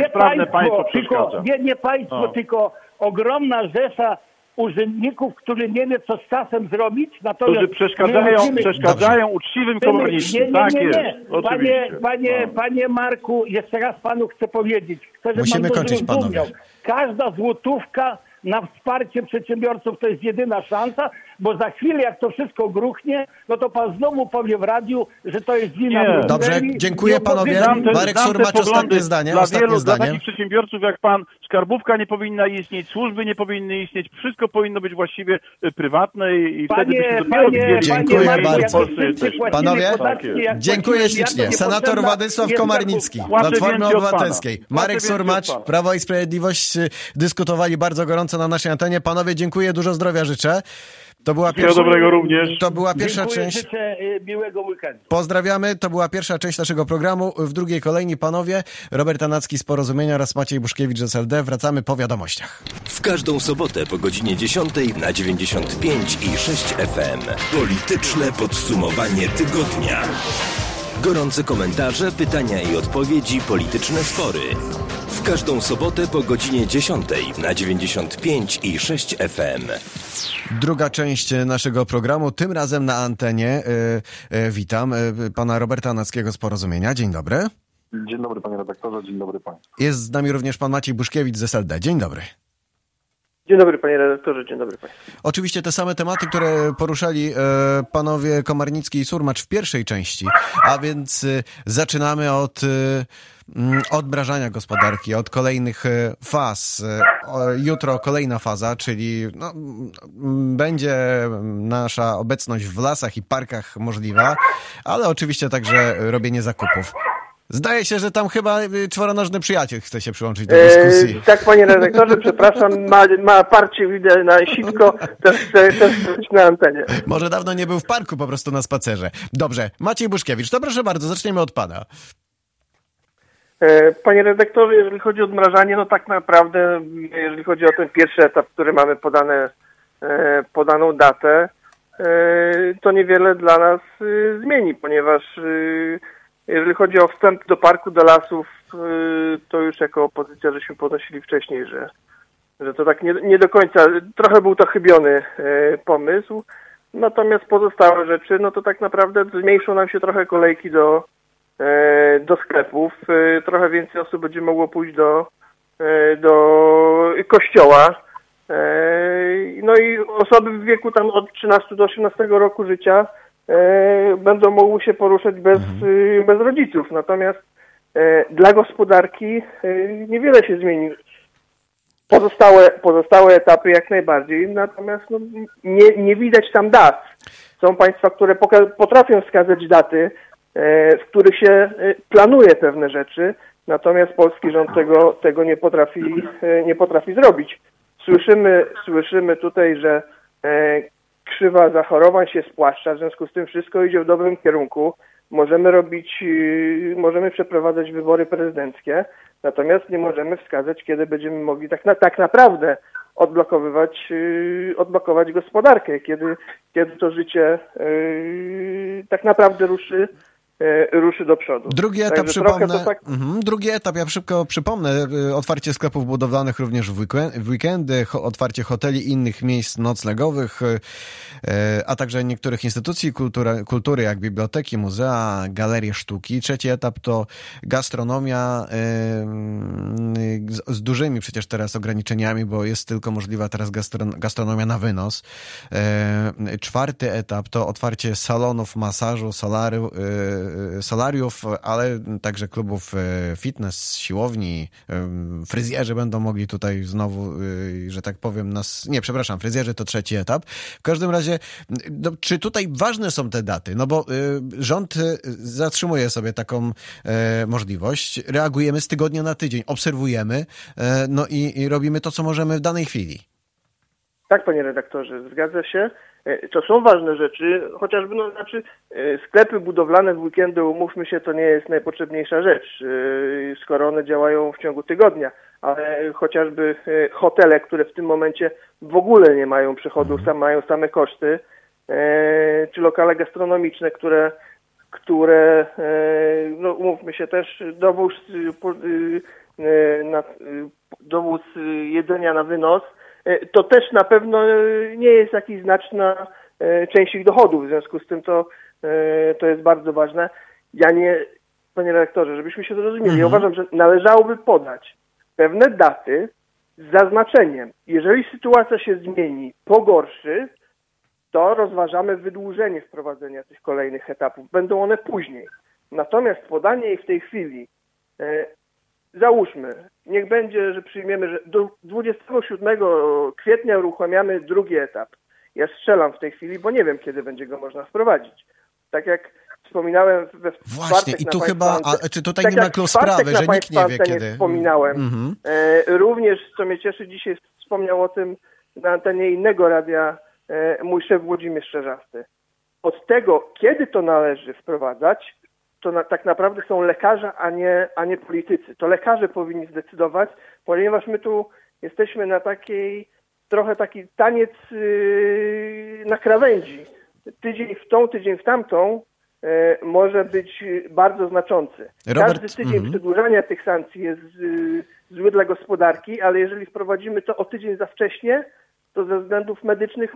Nie państwo, tylko ogromna rzesza urzędników, którzy nie wie, co z czasem zrobić. Którzy przeszkadzają uczciwym Komarnickim. Panie Marku, jeszcze raz panu chcę powiedzieć. Musimy kończyć, panowie. Każda złotówka na wsparcie przedsiębiorców to jest jedyna szansa, bo za chwilę jak to wszystko gruchnie, no to pan znowu powie w radiu, że to jest wina. Dobrze, dziękuję panowie. Marek Surmacz, ostatnie zdanie. Dla takich przedsiębiorców jak pan, skarbówka nie powinna istnieć, służby nie powinny istnieć, wszystko powinno być właściwie prywatne i wtedy byśmy dopiero widzieli. Dziękuję bardzo. Panowie, dziękuję ślicznie. Senator Władysław Komarnicki, Platformy Obywatelskiej. Marek Surmacz, Prawo i Sprawiedliwość, dyskutowali bardzo gorąco na naszej antenie. Panowie, dziękuję, dużo zdrowia życzę. To była pierwsza część. Życzę miłego weekendu. Pozdrawiamy. To była pierwsza część naszego programu. W drugiej kolejni panowie Robert Tanacki z Porozumienia oraz Maciej Buszkiewicz z SLD. Wracamy po wiadomościach. W każdą sobotę po godzinie 10 na 95 i 6 FM. Polityczne podsumowanie tygodnia. Gorące komentarze, pytania i odpowiedzi, polityczne spory. W każdą sobotę po godzinie 10 na 95 i 6 FM. Druga część naszego programu, tym razem na antenie. Witam pana Roberta Tanackiego z Porozumienia. Dzień dobry. Dzień dobry panie redaktorze, dzień dobry państwu. Jest z nami również pan Maciej Buszkiewicz z SLD. Dzień dobry. Dzień dobry panie redaktorze, dzień dobry państwu. Oczywiście te same tematy, które poruszali panowie Komarnicki i Surmacz w pierwszej części, a więc zaczynamy od odmrażania gospodarki, od kolejnych faz. Jutro kolejna faza, czyli będzie nasza obecność w lasach i parkach możliwa, ale oczywiście także robienie zakupów. Zdaje się, że tam chyba czworonożny przyjaciel chce się przyłączyć do dyskusji. Tak, panie redaktorze, przepraszam, ma parcie, widzę na sitko, też chcę być na antenie. Może dawno nie był w parku, po prostu na spacerze. Dobrze, Maciej Buszkiewicz, to proszę bardzo, zaczniemy od pana. Panie redaktorze, jeżeli chodzi o odmrażanie, no tak naprawdę, jeżeli chodzi o ten pierwszy etap, który mamy podaną datę, to niewiele dla nas zmieni, ponieważ jeżeli chodzi o wstęp do parku, do lasów, to już jako opozycja żeśmy podnosili wcześniej, że to tak nie do końca, trochę był to chybiony pomysł, natomiast pozostałe rzeczy, no to tak naprawdę zmniejszą nam się trochę kolejki do sklepów, trochę więcej osób będzie mogło pójść do kościoła, no i osoby w wieku tam od 13 do 18 roku życia będą mogły się poruszać bez rodziców. Natomiast dla gospodarki niewiele się zmieni. Pozostałe etapy jak najbardziej, natomiast nie widać tam dat. Są państwa, które potrafią wskazać daty, w których się planuje pewne rzeczy, natomiast polski rząd tego nie potrafi zrobić. Słyszymy tutaj, że krzywa zachorowań się spłaszcza, w związku z tym wszystko idzie w dobrym kierunku. Możemy przeprowadzać wybory prezydenckie, natomiast nie możemy wskazać, kiedy będziemy mogli tak naprawdę odblokować gospodarkę, kiedy to życie tak naprawdę ruszy do przodu. Drugi etap, drugi etap, ja szybko przypomnę, otwarcie sklepów budowlanych również w weekendy, otwarcie hoteli i innych miejsc noclegowych, a także niektórych instytucji kultury, jak biblioteki, muzea, galerie sztuki. Trzeci etap to gastronomia z dużymi przecież teraz ograniczeniami, bo jest tylko możliwa teraz gastronomia na wynos. Czwarty etap to otwarcie salonów masażu, solariów, ale także klubów fitness, siłowni, fryzjerzy będą mogli tutaj znowu, że tak powiem, fryzjerzy to trzeci etap. W każdym razie, czy tutaj ważne są te daty? No bo rząd zatrzymuje sobie taką możliwość, reagujemy z tygodnia na tydzień, obserwujemy, no i robimy to, co możemy w danej chwili. Tak, panie redaktorze, zgadza się. To są ważne rzeczy, chociażby, sklepy budowlane w weekendy, umówmy się, to nie jest najpotrzebniejsza rzecz, skoro one działają w ciągu tygodnia, ale chociażby hotele, które w tym momencie w ogóle nie mają przychodów, mają same koszty, czy lokale gastronomiczne, które umówmy się też, dowóz jedzenia na wynos, to też na pewno nie jest jakaś znaczna część ich dochodów, w związku z tym to jest bardzo ważne. Panie redaktorze, żebyśmy się zrozumieli, ja uważam, że należałoby podać pewne daty z zaznaczeniem. Jeżeli sytuacja się zmieni, pogorszy, to rozważamy wydłużenie wprowadzenia tych kolejnych etapów. Będą one później. Natomiast podanie ich w tej chwili, załóżmy, niech będzie, że przyjmiemy, że do 27 kwietnia uruchamiamy drugi etap. Ja strzelam w tej chwili, bo nie wiem, kiedy będzie go można wprowadzić. Tak jak wspominałem we czwartek. Właśnie, i tu chyba, czy tutaj nie ma klucz sprawy, że nikt nie wie kiedy? Wspominałem. Również, co mnie cieszy, dzisiaj wspomniał o tym na antenie innego radia mój szef Włodzimierz Szczerzasty. Od tego, kiedy to należy wprowadzać, to tak naprawdę są lekarze, a nie politycy. To lekarze powinni zdecydować, ponieważ my tu jesteśmy na trochę taki taniec na krawędzi. Tydzień w tą, tydzień w tamtą może być bardzo znaczący. Każdy tydzień przedłużania tych sankcji jest zły dla gospodarki, ale jeżeli wprowadzimy to o tydzień za wcześnie, to ze względów medycznych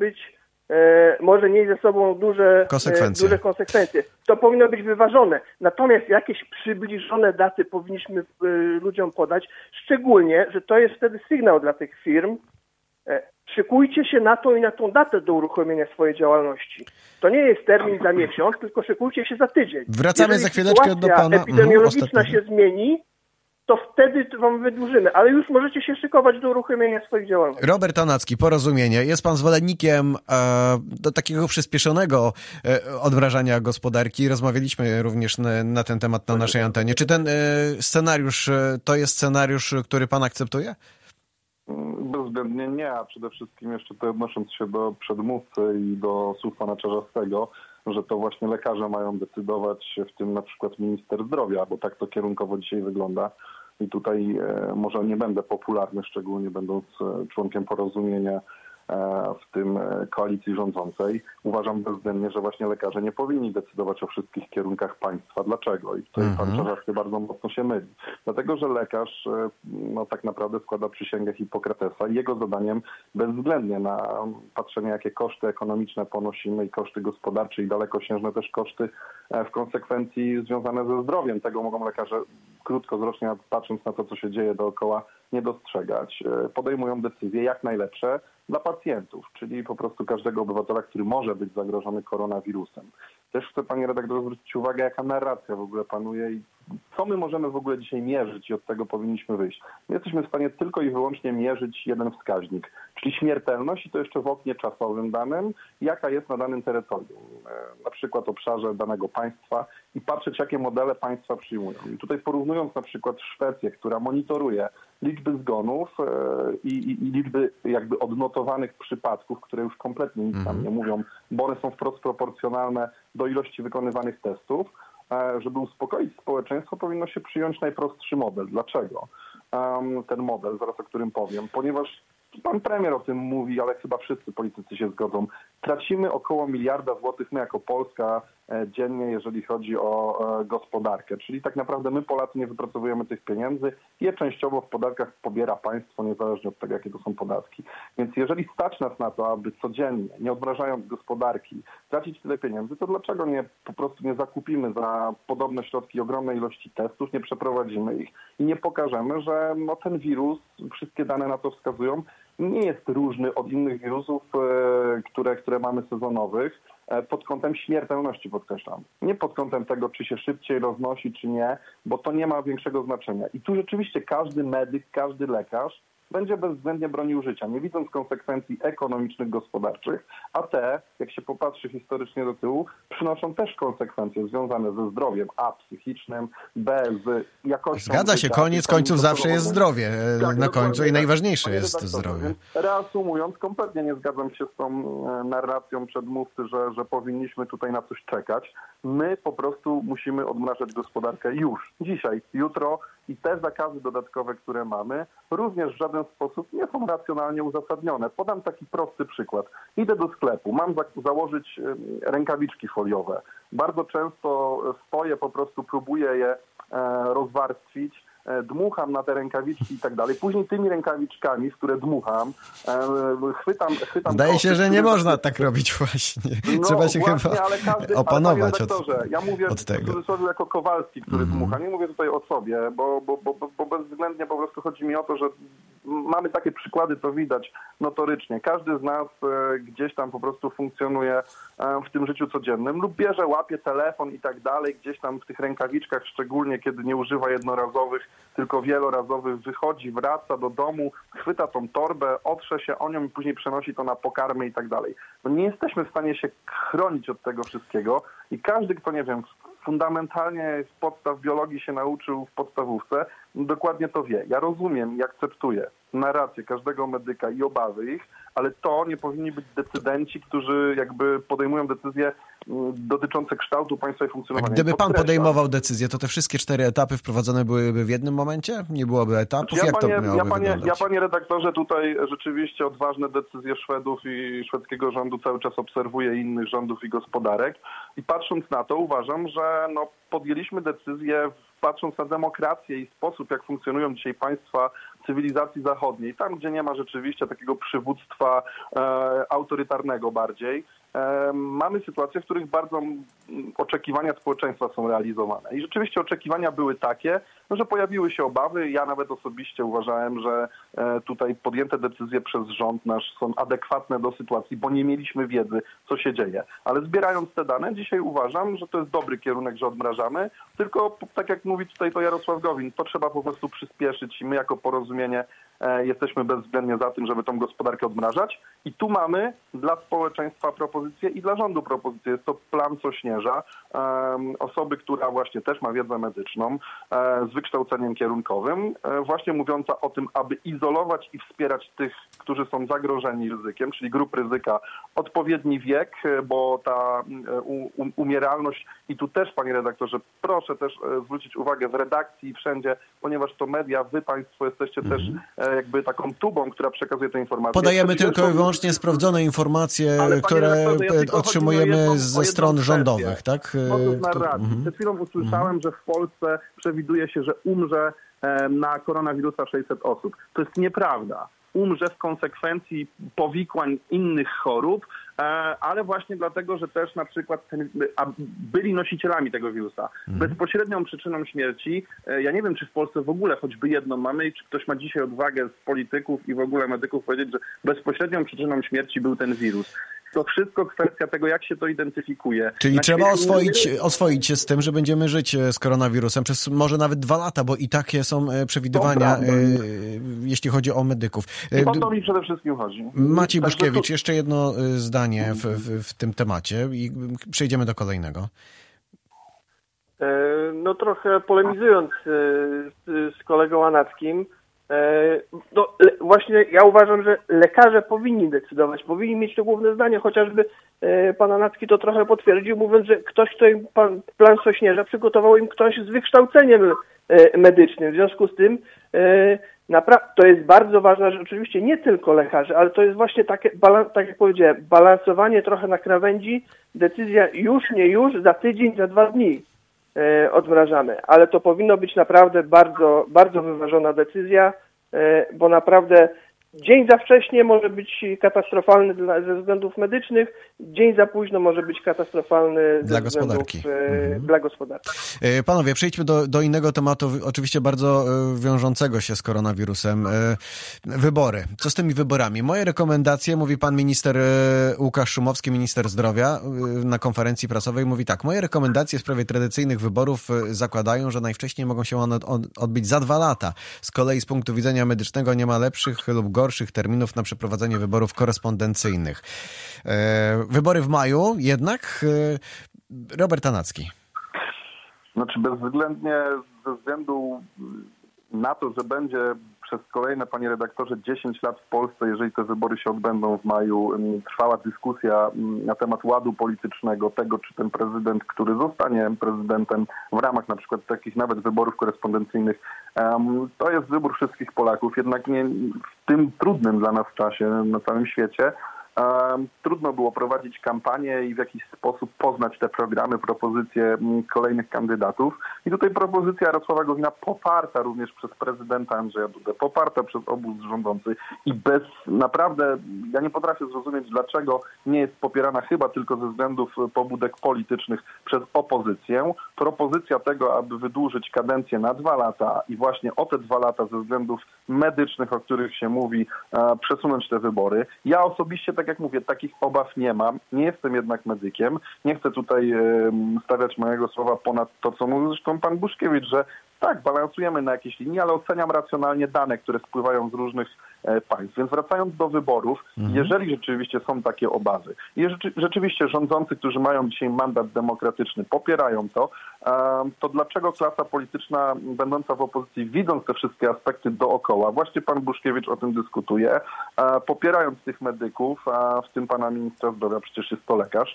może nieść ze sobą duże konsekwencje. To powinno być wyważone. Natomiast jakieś przybliżone daty powinniśmy ludziom podać, szczególnie, że to jest wtedy sygnał dla tych firm. Szykujcie się na tą i na tą datę do uruchomienia swojej działalności. To nie jest termin za miesiąc, tylko szykujcie się za tydzień. Wracamy za chwileczkę do pana. Epidemiologiczna się zmieni, to wtedy wam wydłużymy, ale już możecie się szykować do uruchomienia swoich działalności. Robert Tanacki, Porozumienie. Jest pan zwolennikiem do takiego przyspieszonego odmrażania gospodarki. Rozmawialiśmy również na ten temat na naszej antenie. Czy ten scenariusz to jest scenariusz, który pan akceptuje? Bezwzględnie nie, a przede wszystkim jeszcze to odnosząc się do przedmówcy i do słów pana Czarzastego, że to właśnie lekarze mają decydować, w tym na przykład minister zdrowia, bo tak to kierunkowo dzisiaj wygląda. I tutaj może nie będę popularny, szczególnie będąc członkiem Porozumienia w tym koalicji rządzącej. Uważam bezwzględnie, że właśnie lekarze nie powinni decydować o wszystkich kierunkach państwa. Dlaczego? I tutaj pan Czarzasty bardzo mocno się myli. Dlatego, że lekarz tak naprawdę składa przysięgę Hipokratesa i jego zadaniem bezwzględnie na patrzenie, jakie koszty ekonomiczne ponosimy i koszty gospodarcze i dalekosiężne też koszty w konsekwencji związane ze zdrowiem. Tego mogą lekarze krótkowzrocznie, patrząc na to, co się dzieje dookoła, nie dostrzegać. Podejmują decyzje jak najlepsze dla pacjentów, czyli po prostu każdego obywatela, który może być zagrożony koronawirusem. Też chcę, panie redaktorze, zwrócić uwagę, jaka narracja w ogóle panuje i co my możemy w ogóle dzisiaj mierzyć i od tego powinniśmy wyjść. My jesteśmy w stanie tylko i wyłącznie mierzyć jeden wskaźnik, czyli śmiertelność i to jeszcze w oknie czasowym danym, jaka jest na danym terytorium, na przykład obszarze danego państwa i patrzeć, jakie modele państwa przyjmują. I tutaj porównując na przykład Szwecję, która monitoruje liczby zgonów i liczby jakby odnotowanych przypadków, które już kompletnie nic tam nie mówią, bo one są wprost proporcjonalne do ilości wykonywanych testów. Żeby uspokoić społeczeństwo, powinno się przyjąć najprostszy model. Dlaczego? Ten model, zaraz o którym powiem, ponieważ pan premier o tym mówi, ale chyba wszyscy politycy się zgodzą. Tracimy około 1 miliarda złotych my jako Polska dziennie, jeżeli chodzi o gospodarkę. Czyli tak naprawdę my Polacy nie wypracowujemy tych pieniędzy. Je częściowo w podatkach pobiera państwo, niezależnie od tego, jakie to są podatki. Więc jeżeli stać nas na to, aby codziennie, nie odmrażając gospodarki, tracić tyle pieniędzy, to dlaczego po prostu nie zakupimy za podobne środki ogromnej ilości testów, nie przeprowadzimy ich i nie pokażemy, że ten wirus, wszystkie dane na to wskazują, nie jest różny od innych wirusów, które mamy sezonowych, pod kątem śmiertelności, podkreślam. Nie pod kątem tego, czy się szybciej roznosi, czy nie, bo to nie ma większego znaczenia. I tu rzeczywiście każdy medyk, każdy lekarz będzie bezwzględnie bronił życia, nie widząc konsekwencji ekonomicznych, gospodarczych, a te, jak się popatrzy historycznie do tyłu, przynoszą też konsekwencje związane ze zdrowiem, a psychicznym, b z jakością Zgadza się, życia, koniec końców zawsze jest zdrowie tak, na końcu i najważniejsze Panie jest redaktorze, zdrowie. więc reasumując, kompletnie nie zgadzam się z tą narracją przedmówcy, że powinniśmy tutaj na coś czekać. My po prostu musimy odmrażać gospodarkę już, dzisiaj, jutro i te zakazy dodatkowe, które mamy, również w żaden sposób nie są racjonalnie uzasadnione. Podam taki prosty przykład. Idę do sklepu, mam założyć rękawiczki foliowe. Bardzo często stoję, po prostu próbuję je rozwarstwić, dmucham na te rękawiczki i tak dalej. Później tymi rękawiczkami, w które dmucham, chwytam Zdaje koty, się, że nie które- można tak robić właśnie. No Trzeba się właśnie, chyba ale opanować panie redaktorze, ja mówię od w tego. cudzysłowie jako Kowalski, który dmucha. Nie mówię tutaj o sobie, bo bezwzględnie po prostu chodzi mi o to, że mamy takie przykłady, to widać notorycznie. Każdy z nas gdzieś tam po prostu funkcjonuje w tym życiu codziennym lub bierze, łapie telefon i tak dalej, gdzieś tam w tych rękawiczkach, szczególnie kiedy nie używa jednorazowych, tylko wielorazowych, wychodzi, wraca do domu, chwyta tą torbę, otrze się o nią i później przenosi to na pokarmy i tak dalej. No nie jesteśmy w stanie się chronić od tego wszystkiego i każdy, kto, nie wiem, fundamentalnie z podstaw biologii się nauczył w podstawówce, dokładnie to wie. Ja rozumiem i akceptuję narrację każdego medyka i obawy ich, ale to nie powinni być decydenci, którzy jakby podejmują decyzje dotyczące kształtu państwa i A funkcjonowania. gdyby pan Podkreślam, podejmował decyzję, to te wszystkie 4 etapy wprowadzone byłyby w jednym momencie? Nie byłoby etapów? Jak to miałoby wyglądać? Panie redaktorze, tutaj rzeczywiście odważne decyzje Szwedów i szwedzkiego rządu cały czas obserwuję, innych rządów i gospodarek. I patrząc na to, uważam, że podjęliśmy decyzję, patrząc na demokrację i sposób, jak funkcjonują dzisiaj państwa cywilizacji zachodniej, tam, gdzie nie ma rzeczywiście takiego przywództwa autorytarnego bardziej, mamy sytuacje, w których bardzo oczekiwania społeczeństwa są realizowane. I rzeczywiście oczekiwania były takie, że pojawiły się obawy. Ja nawet osobiście uważałem, że tutaj podjęte decyzje przez rząd nasz są adekwatne do sytuacji, bo nie mieliśmy wiedzy, co się dzieje. Ale zbierając te dane, dzisiaj uważam, że to jest dobry kierunek, że odmrażamy, tylko tak jak mówi tutaj to Jarosław Gowin, to trzeba po prostu przyspieszyć i my jako Porozumienie jesteśmy bezwzględnie za tym, żeby tą gospodarkę odmrażać. I tu mamy dla społeczeństwa propozycję i dla rządu propozycję. Jest to plan Sośnierza, osoby, która właśnie też ma wiedzę medyczną, z wykształceniem kierunkowym, właśnie mówiąca o tym, aby izolować i wspierać tych, którzy są zagrożeni ryzykiem, czyli grup ryzyka, odpowiedni wiek, bo ta umieralność i tu też, panie redaktorze, proszę też zwrócić uwagę w redakcji i wszędzie, ponieważ to media, wy państwo jesteście też jakby taką tubą, która przekazuje te informacje. Podajemy tylko i wyłącznie sprawdzone informacje, które otrzymujemy ze stron rządowych, tak? Przed chwilą usłyszałem, że w Polsce przewiduje się, że umrze na koronawirusa 600 osób. To jest nieprawda. Umrze w konsekwencji powikłań innych chorób, ale właśnie dlatego, że też na przykład byli nosicielami tego wirusa. Bezpośrednią przyczyną śmierci, ja nie wiem, czy w Polsce w ogóle choćby jedną mamy i czy ktoś ma dzisiaj odwagę z polityków i w ogóle medyków powiedzieć, że bezpośrednią przyczyną śmierci był ten wirus. To wszystko kwestia tego, jak się to identyfikuje. Czyli trzeba oswoić się z tym, że będziemy żyć z koronawirusem przez może nawet 2 lata, bo i takie są przewidywania, jeśli chodzi o medyków. I o to mi przede wszystkim chodzi. Maciej Buszkiewicz, jeszcze jedno zdanie w tym temacie i przejdziemy do kolejnego. No trochę polemizując z kolegą Anackim, no właśnie ja uważam, że lekarze powinni decydować, powinni mieć to główne zdanie, chociażby pan Anacki to trochę potwierdził, mówiąc, że ktoś, kto im plan Sośnierza przygotował im ktoś z wykształceniem medycznym. W związku z tym to jest bardzo ważne, że oczywiście nie tylko lekarze, ale to jest właśnie takie, tak jak powiedziałem, balansowanie trochę na krawędzi, decyzja już, nie już, za tydzień, za 2 dni odmrażamy, ale to powinno być naprawdę bardzo, bardzo wyważona decyzja, bo naprawdę Dzień za wcześnie może być katastrofalny ze względów medycznych, dzień za późno może być katastrofalny dla gospodarki. Dla gospodarki. Panowie, przejdźmy do innego tematu, oczywiście bardzo wiążącego się z koronawirusem. Wybory. Co z tymi wyborami? Moje rekomendacje, mówi pan minister Łukasz Szumowski, minister zdrowia, na konferencji prasowej, mówi tak: moje rekomendacje w sprawie tradycyjnych wyborów zakładają, że najwcześniej mogą się one odbyć za 2 lata. Z kolei z punktu widzenia medycznego nie ma lepszych lub gorszych terminów na przeprowadzenie wyborów korespondencyjnych. Wybory w maju jednak. Robert Tanacki. Znaczy bezwzględnie ze względu na to, że będzie przez kolejne, panie redaktorze, 10 lat w Polsce, jeżeli te wybory się odbędą w maju, trwała dyskusja na temat ładu politycznego, tego, czy ten prezydent, który zostanie prezydentem w ramach na przykład takich nawet wyborów korespondencyjnych, to jest wybór wszystkich Polaków, jednak nie w tym trudnym dla nas czasie na całym świecie. Trudno było prowadzić kampanię i w jakiś sposób poznać te programy, propozycje kolejnych kandydatów. I tutaj propozycja Jarosława Gowina, poparta również przez prezydenta Andrzeja Dudę, poparta przez obóz rządzący i naprawdę, ja nie potrafię zrozumieć, dlaczego nie jest popierana chyba tylko ze względów pobudek politycznych przez opozycję. Propozycja tego, aby wydłużyć kadencję na 2 lata i właśnie o te 2 lata ze względów medycznych, o których się mówi, przesunąć te wybory. Ja osobiście, tak jak mówię, takich obaw nie mam. Nie jestem jednak medykiem. Nie chcę tutaj stawiać mojego słowa ponad to, co mówił zresztą pan Buszkiewicz, że tak, balansujemy na jakiejś linii, ale oceniam racjonalnie dane, które spływają z różnych państw. Więc wracając do wyborów, jeżeli rzeczywiście są takie obawy, i rzeczywiście rządzący, którzy mają dzisiaj mandat demokratyczny, popierają to dlaczego klasa polityczna będąca w opozycji, widząc te wszystkie aspekty dookoła, właśnie pan Buszkiewicz o tym dyskutuje, popierając tych medyków, w tym pana ministra zdrowia, przecież jest to lekarz,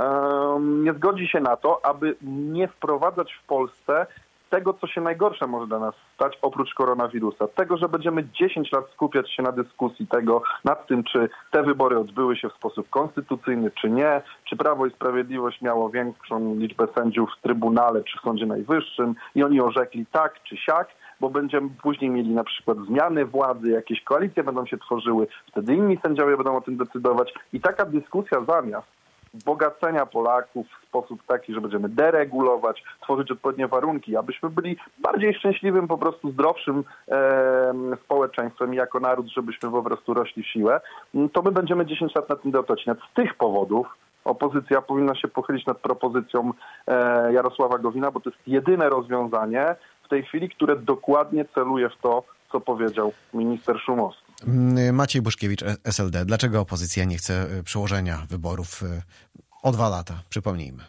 nie zgodzi się na to, aby nie wprowadzać w Polsce tego, co się najgorsze może dla nas stać oprócz koronawirusa. Tego, że będziemy 10 lat skupiać się na dyskusji nad tym, czy te wybory odbyły się w sposób konstytucyjny, czy nie, czy Prawo i Sprawiedliwość miało większą liczbę sędziów w Trybunale, czy w Sądzie Najwyższym i oni orzekli tak, czy siak, bo będziemy później mieli na przykład zmiany władzy, jakieś koalicje będą się tworzyły, wtedy inni sędziowie będą o tym decydować i taka dyskusja zamiast bogacenia Polaków w sposób taki, że będziemy deregulować, tworzyć odpowiednie warunki, abyśmy byli bardziej szczęśliwym, po prostu zdrowszym społeczeństwem i jako naród, żebyśmy po prostu rośli w siłę, to my będziemy 10 lat nad tym debatować. Z tych powodów opozycja powinna się pochylić nad propozycją Jarosława Gowina, bo to jest jedyne rozwiązanie w tej chwili, które dokładnie celuje w to, co powiedział minister Szumowski. Maciej Buszkiewicz, SLD. Dlaczego opozycja nie chce przełożenia wyborów o 2 lata? Przypomnijmy.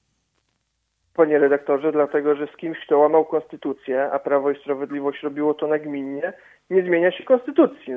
Panie redaktorze, dlatego, że z kimś, kto łamał konstytucję, a Prawo i Sprawiedliwość robiło to nagminnie, nie zmienia się konstytucji.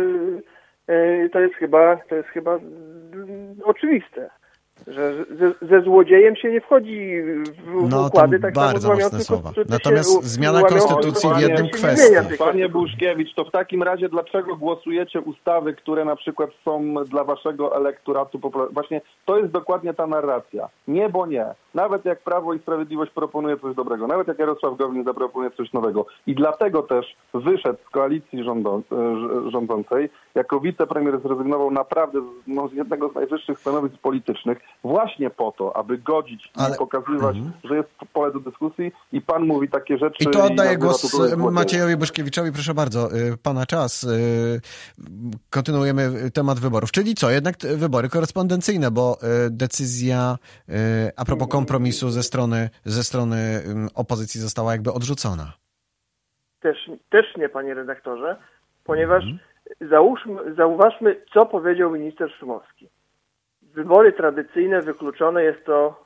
To jest chyba oczywiste. Że ze złodziejem się nie wchodzi w układy, tak bardzo samo mocne słowa. Natomiast zmiana konstytucji w jednym kwestii. Panie Buszkiewicz, to w takim razie dlaczego głosujecie ustawy, które na przykład są dla waszego elektoratu właśnie to jest dokładnie ta narracja. Nie, bo nie. Nawet jak Prawo i Sprawiedliwość proponuje coś dobrego, nawet jak Jarosław Gowin zaproponuje coś nowego. I dlatego też wyszedł z koalicji rządzącej, jako wicepremier zrezygnował naprawdę z jednego z najwyższych stanowisk politycznych, właśnie po to, aby godzić i pokazywać, że jest pole do dyskusji i pan mówi takie rzeczy. I to oddaję głos Maciejowi Buszkiewiczowi, proszę bardzo, pana czas. Kontynuujemy temat wyborów. Czyli co? Jednak wybory korespondencyjne, bo decyzja a propos kompromisu ze strony opozycji została jakby odrzucona. Też nie, panie redaktorze, ponieważ zauważmy, co powiedział minister Szumowski. Wybory tradycyjne wykluczone, jest to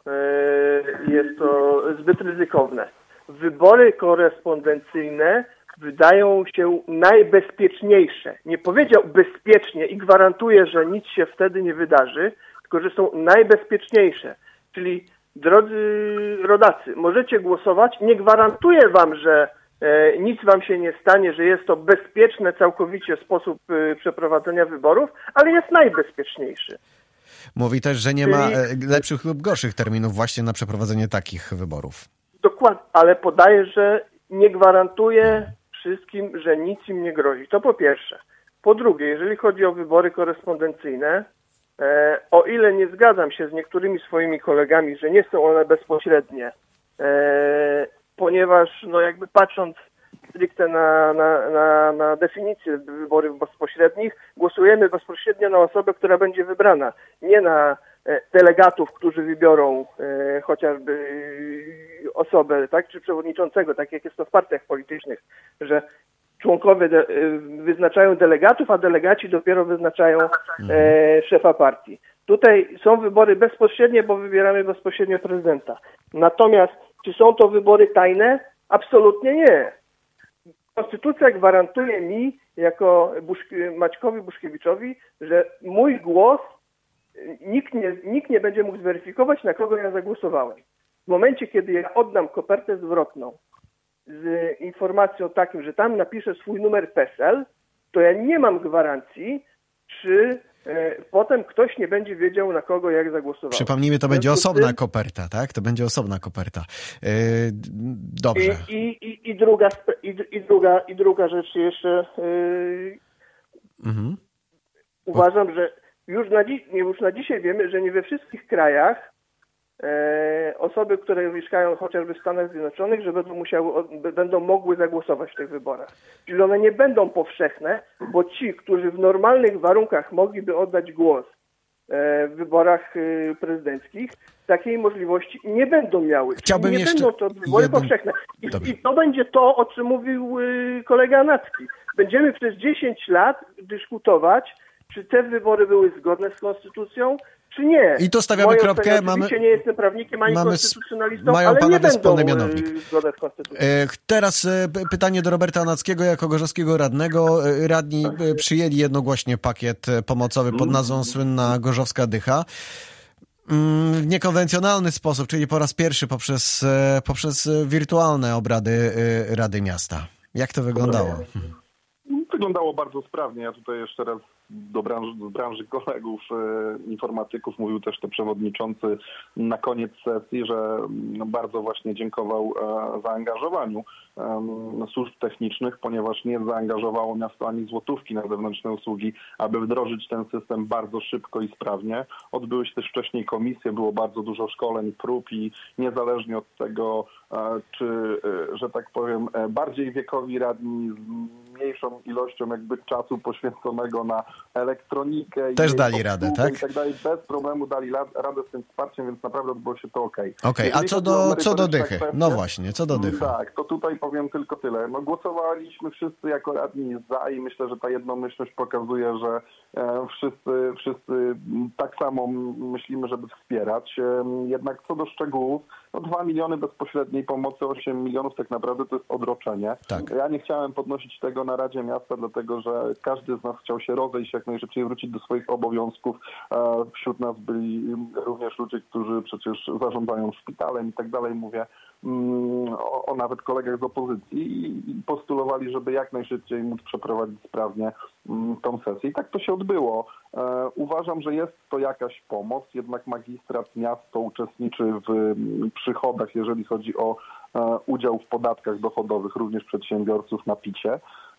zbyt ryzykowne. Wybory korespondencyjne wydają się najbezpieczniejsze. Nie powiedział bezpiecznie i gwarantuje, że nic się wtedy nie wydarzy, tylko że są najbezpieczniejsze. Czyli drodzy rodacy, możecie głosować, nie gwarantuję wam, że nic wam się nie stanie, że jest to bezpieczny całkowicie sposób przeprowadzenia wyborów, ale jest najbezpieczniejszy. Mówi też, że nie ma lepszych lub gorszych terminów właśnie na przeprowadzenie takich wyborów. Dokładnie, ale podaje, że nie gwarantuje wszystkim, że nic im nie grozi. To po pierwsze. Po drugie, jeżeli chodzi o wybory korespondencyjne, o ile nie zgadzam się z niektórymi swoimi kolegami, że nie są one bezpośrednie, ponieważ no jakby patrząc stricte na definicję wyborów bezpośrednich, głosujemy bezpośrednio na osobę, która będzie wybrana, nie na delegatów, którzy wybiorą chociażby osobę, tak, czy przewodniczącego, tak jak jest to w partiach politycznych, że członkowie wyznaczają delegatów, a delegaci dopiero wyznaczają szefa partii. Tutaj są wybory bezpośrednie, bo wybieramy bezpośrednio prezydenta. Natomiast czy są to wybory tajne? Absolutnie nie. Konstytucja gwarantuje mi, jako Maćkowi Buszkiewiczowi, że mój głos nikt nie będzie mógł zweryfikować, na kogo ja zagłosowałem. W momencie, kiedy ja oddam kopertę zwrotną z informacją takim, że tam napiszę swój numer PESEL, to ja nie mam gwarancji, czy potem ktoś nie będzie wiedział, na kogo jak zagłosował. Przypomnijmy, to będzie osobna koperta, tak? To będzie osobna koperta. Dobrze. I druga rzecz jeszcze. Uważam, że już na dzisiaj wiemy, że nie we wszystkich krajach osoby, które mieszkają chociażby w Stanach Zjednoczonych, że będą mogły zagłosować w tych wyborach. Czyli one nie będą powszechne, bo ci, którzy w normalnych warunkach mogliby oddać głos w wyborach prezydenckich, takiej możliwości nie będą miały. Chciałbym nie jeszcze będą to wybory powszechne. I to będzie to, o czym mówił kolega Nacki. Będziemy przez 10 lat dyskutować, czy te wybory były zgodne z konstytucją, czy nie. I to stawiamy kropkę. Oczywiście nie jestem prawnikiem ani konstytucjonalistą, mają ale panowie nie będą wspólny mianownik. zgodne z konstytucją. Teraz pytanie do Roberta Nackiego jako gorzowskiego radnego. Radni przyjęli jednogłośnie pakiet pomocowy pod nazwą słynna Gorzowska Dycha. W niekonwencjonalny sposób, czyli po raz pierwszy poprzez wirtualne obrady Rady Miasta. Jak to wyglądało? Wyglądało bardzo sprawnie. Ja tutaj jeszcze raz do branży kolegów, informatyków mówił też to przewodniczący na koniec sesji, że bardzo właśnie dziękował zaangażowaniu służb technicznych, ponieważ nie zaangażowało miasto ani złotówki na zewnętrzne usługi, aby wdrożyć ten system bardzo szybko i sprawnie. Odbyły się też wcześniej komisje, było bardzo dużo szkoleń, prób i niezależnie od tego, czy, że tak powiem, bardziej wiekowi radni z mniejszą ilością jakby czasu poświęconego na elektronikę. Też dali radę, tak? I tak dalej. Bez problemu dali radę z tym wsparciem, więc naprawdę było się to okej. Okej, a co do dychy? No właśnie, co do dychy. Tak, to tutaj powiem tylko tyle. No, głosowaliśmy wszyscy jako radni za i myślę, że ta jednomyślność pokazuje, że wszyscy tak samo myślimy, żeby wspierać. Jednak co do szczegółów, 2 miliony bezpośredniej pomocy, 8 milionów tak naprawdę to jest odroczenie. Tak. Ja nie chciałem podnosić tego na Radzie Miasta, dlatego że każdy z nas chciał się rozejść, jak najszybciej wrócić do swoich obowiązków. Wśród nas byli również ludzie, którzy przecież zarządzają szpitalem i tak dalej. Mówię o nawet kolegach z opozycji i postulowali, żeby jak najszybciej móc przeprowadzić sprawnie tą sesję. I tak to się odbyło. Uważam, że jest to jakaś pomoc, jednak magistrat miasto uczestniczy w przychodach, jeżeli chodzi o udział w podatkach dochodowych również przedsiębiorców na PIT-cie.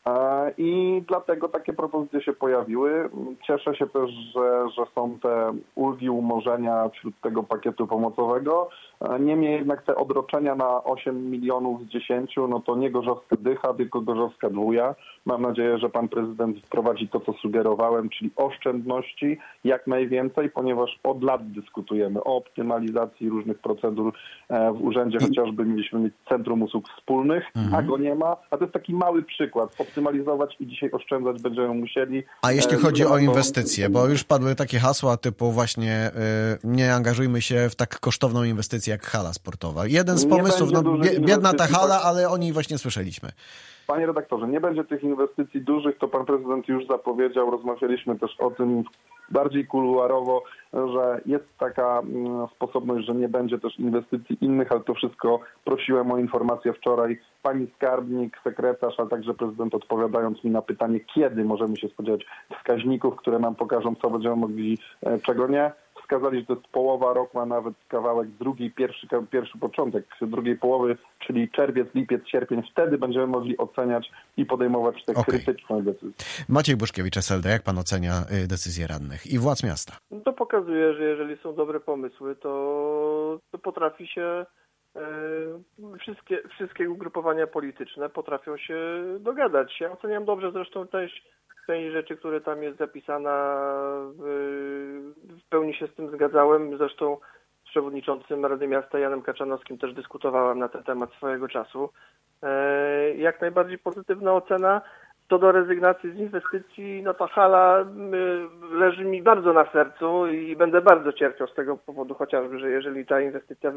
I dlatego takie propozycje się pojawiły. Cieszę się też, że są te ulgi, umorzenia wśród tego pakietu pomocowego. Niemniej jednak te odroczenia na 8 milionów z 10, no to nie Gorzowska Dycha, tylko Gorzowska Dwója. Mam nadzieję, że pan prezydent wprowadzi to, co sugerowałem, czyli oszczędności jak najwięcej, ponieważ od lat dyskutujemy o optymalizacji różnych procedur w urzędzie. Chociażby mieliśmy mieć Centrum Usług Wspólnych, a go nie ma. A to jest taki mały przykład. Optymalizować i dzisiaj oszczędzać będziemy musieli. A jeśli chodzi o inwestycje, bo już padły takie hasła typu właśnie nie angażujmy się w tak kosztowną inwestycję jak hala sportowa. Jeden z pomysłów, biedna ta hala, ale o niej właśnie słyszeliśmy. Panie redaktorze, nie będzie tych inwestycji dużych, to pan prezydent już zapowiedział, rozmawialiśmy też o tym bardziej kuluarowo, że jest taka sposobność, że nie będzie też inwestycji innych, ale to wszystko prosiłem o informację wczoraj. Pani skarbnik, sekretarz, a także prezydent odpowiadając mi na pytanie, kiedy możemy się spodziewać wskaźników, które nam pokażą, co będziemy mogli, czego nie. wskazali, że to jest połowa, rok ma nawet kawałek drugi, pierwszy początek drugiej połowy, czyli czerwiec, lipiec, sierpień. Wtedy będziemy mogli oceniać i podejmować te krytyczne decyzje. Maciej Buszkiewicz, SLD, jak pan ocenia decyzje radnych i władz miasta? To pokazuje, że jeżeli są dobre pomysły, to potrafi się wszystkie ugrupowania polityczne potrafią się dogadać. Ja oceniam dobrze zresztą część rzeczy, które tam jest zapisana, w pełni się z tym zgadzałem. Zresztą z przewodniczącym Rady Miasta Janem Kaczanowskim też dyskutowałem na ten temat swojego czasu. Jak najbardziej pozytywna ocena. Co do rezygnacji z inwestycji, no to hala leży mi bardzo na sercu i będę bardzo cierpiał z tego powodu, chociażby, że jeżeli ta inwestycja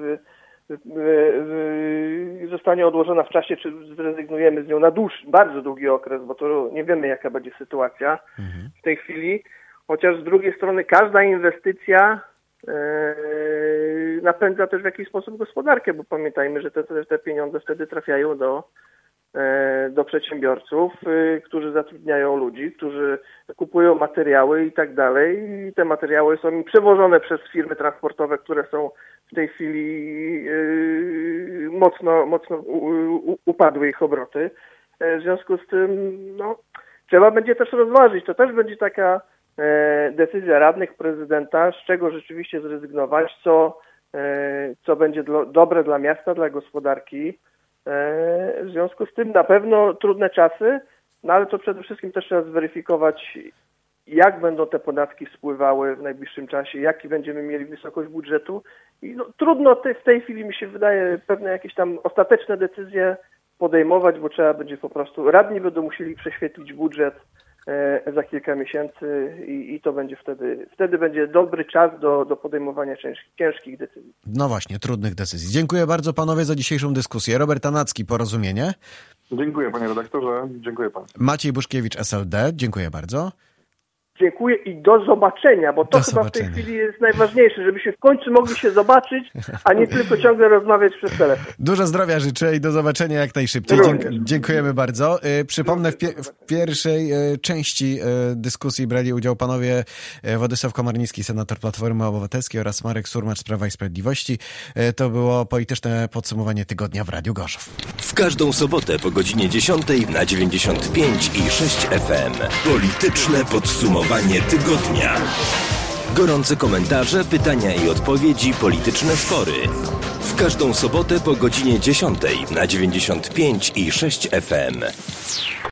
zostanie odłożona w czasie, czy zrezygnujemy z nią na bardzo długi okres, bo to nie wiemy, jaka będzie sytuacja w tej chwili. Chociaż z drugiej strony każda inwestycja napędza też w jakiś sposób gospodarkę, bo pamiętajmy, że te pieniądze wtedy trafiają do przedsiębiorców, którzy zatrudniają ludzi, którzy kupują materiały i tak dalej. I te materiały są im przewożone przez firmy transportowe, które są w tej chwili mocno upadły ich obroty. W związku z tym trzeba będzie też rozważyć. To też będzie taka decyzja radnych, prezydenta, z czego rzeczywiście zrezygnować, co będzie dobre dla miasta, dla gospodarki. W związku z tym na pewno trudne czasy, ale to przede wszystkim też trzeba zweryfikować, jak będą te podatki spływały w najbliższym czasie, jaki będziemy mieli wysokość budżetu. I trudno w tej chwili, mi się wydaje, pewne jakieś tam ostateczne decyzje podejmować, bo trzeba będzie po prostu, radni będą musieli prześwietlić budżet za kilka miesięcy i to będzie wtedy będzie dobry czas do podejmowania ciężkich decyzji. No właśnie, trudnych decyzji. Dziękuję bardzo panowie za dzisiejszą dyskusję. Robert Tanacki, Porozumienie. Dziękuję panie redaktorze, dziękuję panu. Maciej Buszkiewicz, SLD, dziękuję bardzo. Dziękuję i do zobaczenia, bo to chyba w tej chwili jest najważniejsze, żebyśmy w końcu mogli się zobaczyć, a nie tylko ciągle rozmawiać przez telefon. Dużo zdrowia życzę i do zobaczenia jak najszybciej. Dziękujemy bardzo. Przypomnę, w pierwszej części dyskusji brali udział panowie Władysław Komarnicki, senator Platformy Obywatelskiej, oraz Marek Surmacz z Prawa i Sprawiedliwości. To było polityczne podsumowanie tygodnia w Radiu Gorzów. W każdą sobotę po godzinie 10 na 95 i 6 FM. Polityczne podsumowanie tygodnia. Gorące komentarze, pytania i odpowiedzi, polityczne spory. W każdą sobotę po godzinie 10 na 95 i 6 FM.